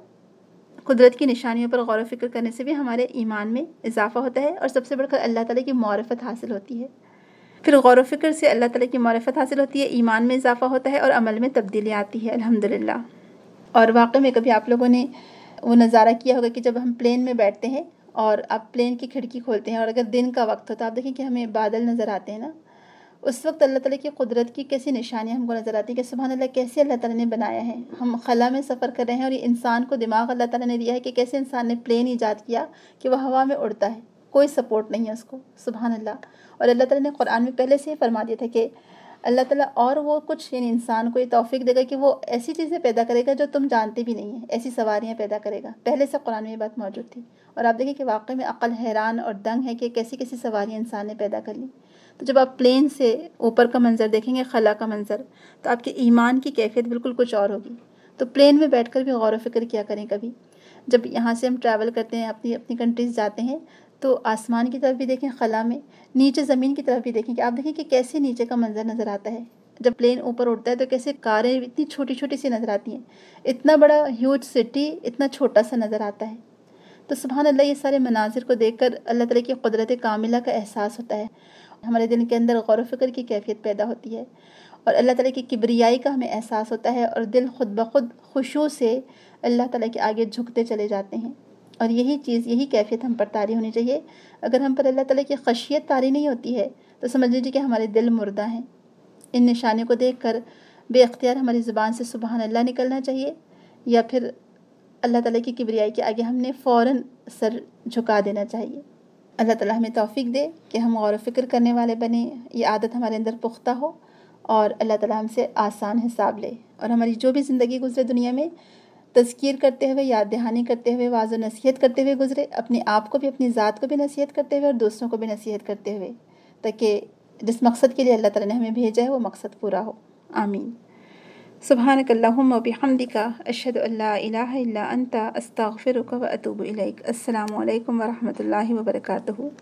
قدرت کی نشانیوں پر غور و فکر کرنے سے بھی ہمارے ایمان میں اضافہ ہوتا ہے، اور سب سے بڑھ کر اللہ تعالیٰ کی معرفت حاصل ہوتی ہے۔ پھر غور و فکر سے اللہ تعالیٰ کی معرفت حاصل ہوتی ہے، ایمان میں اضافہ ہوتا ہے اور عمل میں تبدیلی آتی ہے، الحمدللہ۔ اور واقعی میں کبھی آپ لوگوں نے وہ نظارہ کیا ہوگا کہ جب ہم پلین میں بیٹھتے ہیں اور آپ پلین کی کھڑکی کھولتے ہیں اور اگر دن کا وقت ہو تو آپ دیکھیں کہ ہمیں بادل نظر آتے ہیں نا، اس وقت اللہ تعالیٰ کی قدرت کی کیسی نشانیاں ہم کو نظر آتی ہیں کہ سبحان اللہ کیسے اللہ تعالیٰ نے بنایا ہے۔ ہم خلا میں سفر کر رہے ہیں اور یہ انسان کو دماغ اللہ تعالیٰ نے دیا ہے کہ کیسے انسان نے پلین ایجاد کیا کہ وہ ہوا میں اڑتا ہے، کوئی سپورٹ نہیں ہے اس کو، سبحان اللہ۔ اور اللہ تعالیٰ نے قرآن میں پہلے سے ہی فرما دیا تھا کہ اللہ تعالیٰ اور وہ کچھ یعنی انسان کو یہ توفیق دے گا کہ وہ ایسی چیزیں پیدا کرے گا جو تم جانتے بھی نہیں ہیں، ایسی سواریاں پیدا کرے گا، پہلے سے قرآن میں یہ بات موجود تھی۔ اور آپ دیکھیں کہ واقعی میں عقل حیران اور دنگ ہے کہ کیسی کیسی سواریاں انسان نے پیدا کر لی۔ تو جب آپ پلین سے اوپر کا منظر دیکھیں گے، خلا کا منظر، تو آپ کے ایمان کی کیفیت بالکل کچھ اور ہوگی۔ تو پلین میں بیٹھ کر بھی غور و فکر کیا کریں کبھی، جب یہاں سے ہم ٹریول کرتے ہیں، اپنی کنٹریز جاتے ہیں، تو آسمان کی طرف بھی دیکھیں خلا میں، نیچے زمین کی طرف بھی دیکھیں کہ آپ دیکھیں کہ کیسے نیچے کا منظر نظر آتا ہے۔ جب پلین اوپر اڑتا ہے تو کیسے کاریں اتنی چھوٹی چھوٹی سی نظر آتی ہیں، اتنا بڑا ہیوج سٹی اتنا چھوٹا سا نظر آتا ہے۔ تو سبحان اللہ، یہ سارے مناظر کو دیکھ کر اللہ تعالیٰ کی قدرت کاملہ کا احساس ہوتا ہے، ہمارے دل کے اندر غور و فکر کی کیفیت پیدا ہوتی ہے، اور اللہ تعالیٰ کی کبریائی کا ہمیں احساس ہوتا ہے، اور دل خود بخود خشوع سے اللہ تعالیٰ کے آگے جھکتے چلے جاتے ہیں۔ اور یہی کیفیت ہم پر طاری ہونی چاہیے۔ اگر ہم پر اللہ تعالیٰ کی خشیت طاری نہیں ہوتی ہے تو سمجھ لیجیے کہ ہمارے دل مردہ ہیں۔ ان نشانیوں کو دیکھ کر بے اختیار ہماری زبان سے سبحان اللہ نکلنا چاہیے، یا پھر اللہ تعالیٰ کی کبریائی کے آگے ہم نے فوراً سر جھکا دینا چاہیے۔ اللہ تعالیٰ ہمیں توفیق دے کہ ہم غور و فکر کرنے والے بنیں، یہ عادت ہمارے اندر پختہ ہو، اور اللہ تعالیٰ ہم سے آسان حساب لے، اور ہماری جو بھی زندگی گزرے دنیا میں تذکیر کرتے ہوئے، یاد دہانی کرتے ہوئے، واعظ و نصیحت کرتے ہوئے گزرے، اپنے آپ کو بھی، اپنی ذات کو بھی نصیحت کرتے ہوئے اور دوسروں کو بھی نصیحت کرتے ہوئے، تاکہ جس مقصد کے لیے اللہ تعالیٰ نے ہمیں بھیجا ہے وہ مقصد پورا ہو۔ آمین۔ سبحانک اللہم و بحمدک، اشہد ان لا الہ الا انت، استغفرک و اتوب الیک۔ السلام علیکم ورحمۃ اللہ وبرکاتہ۔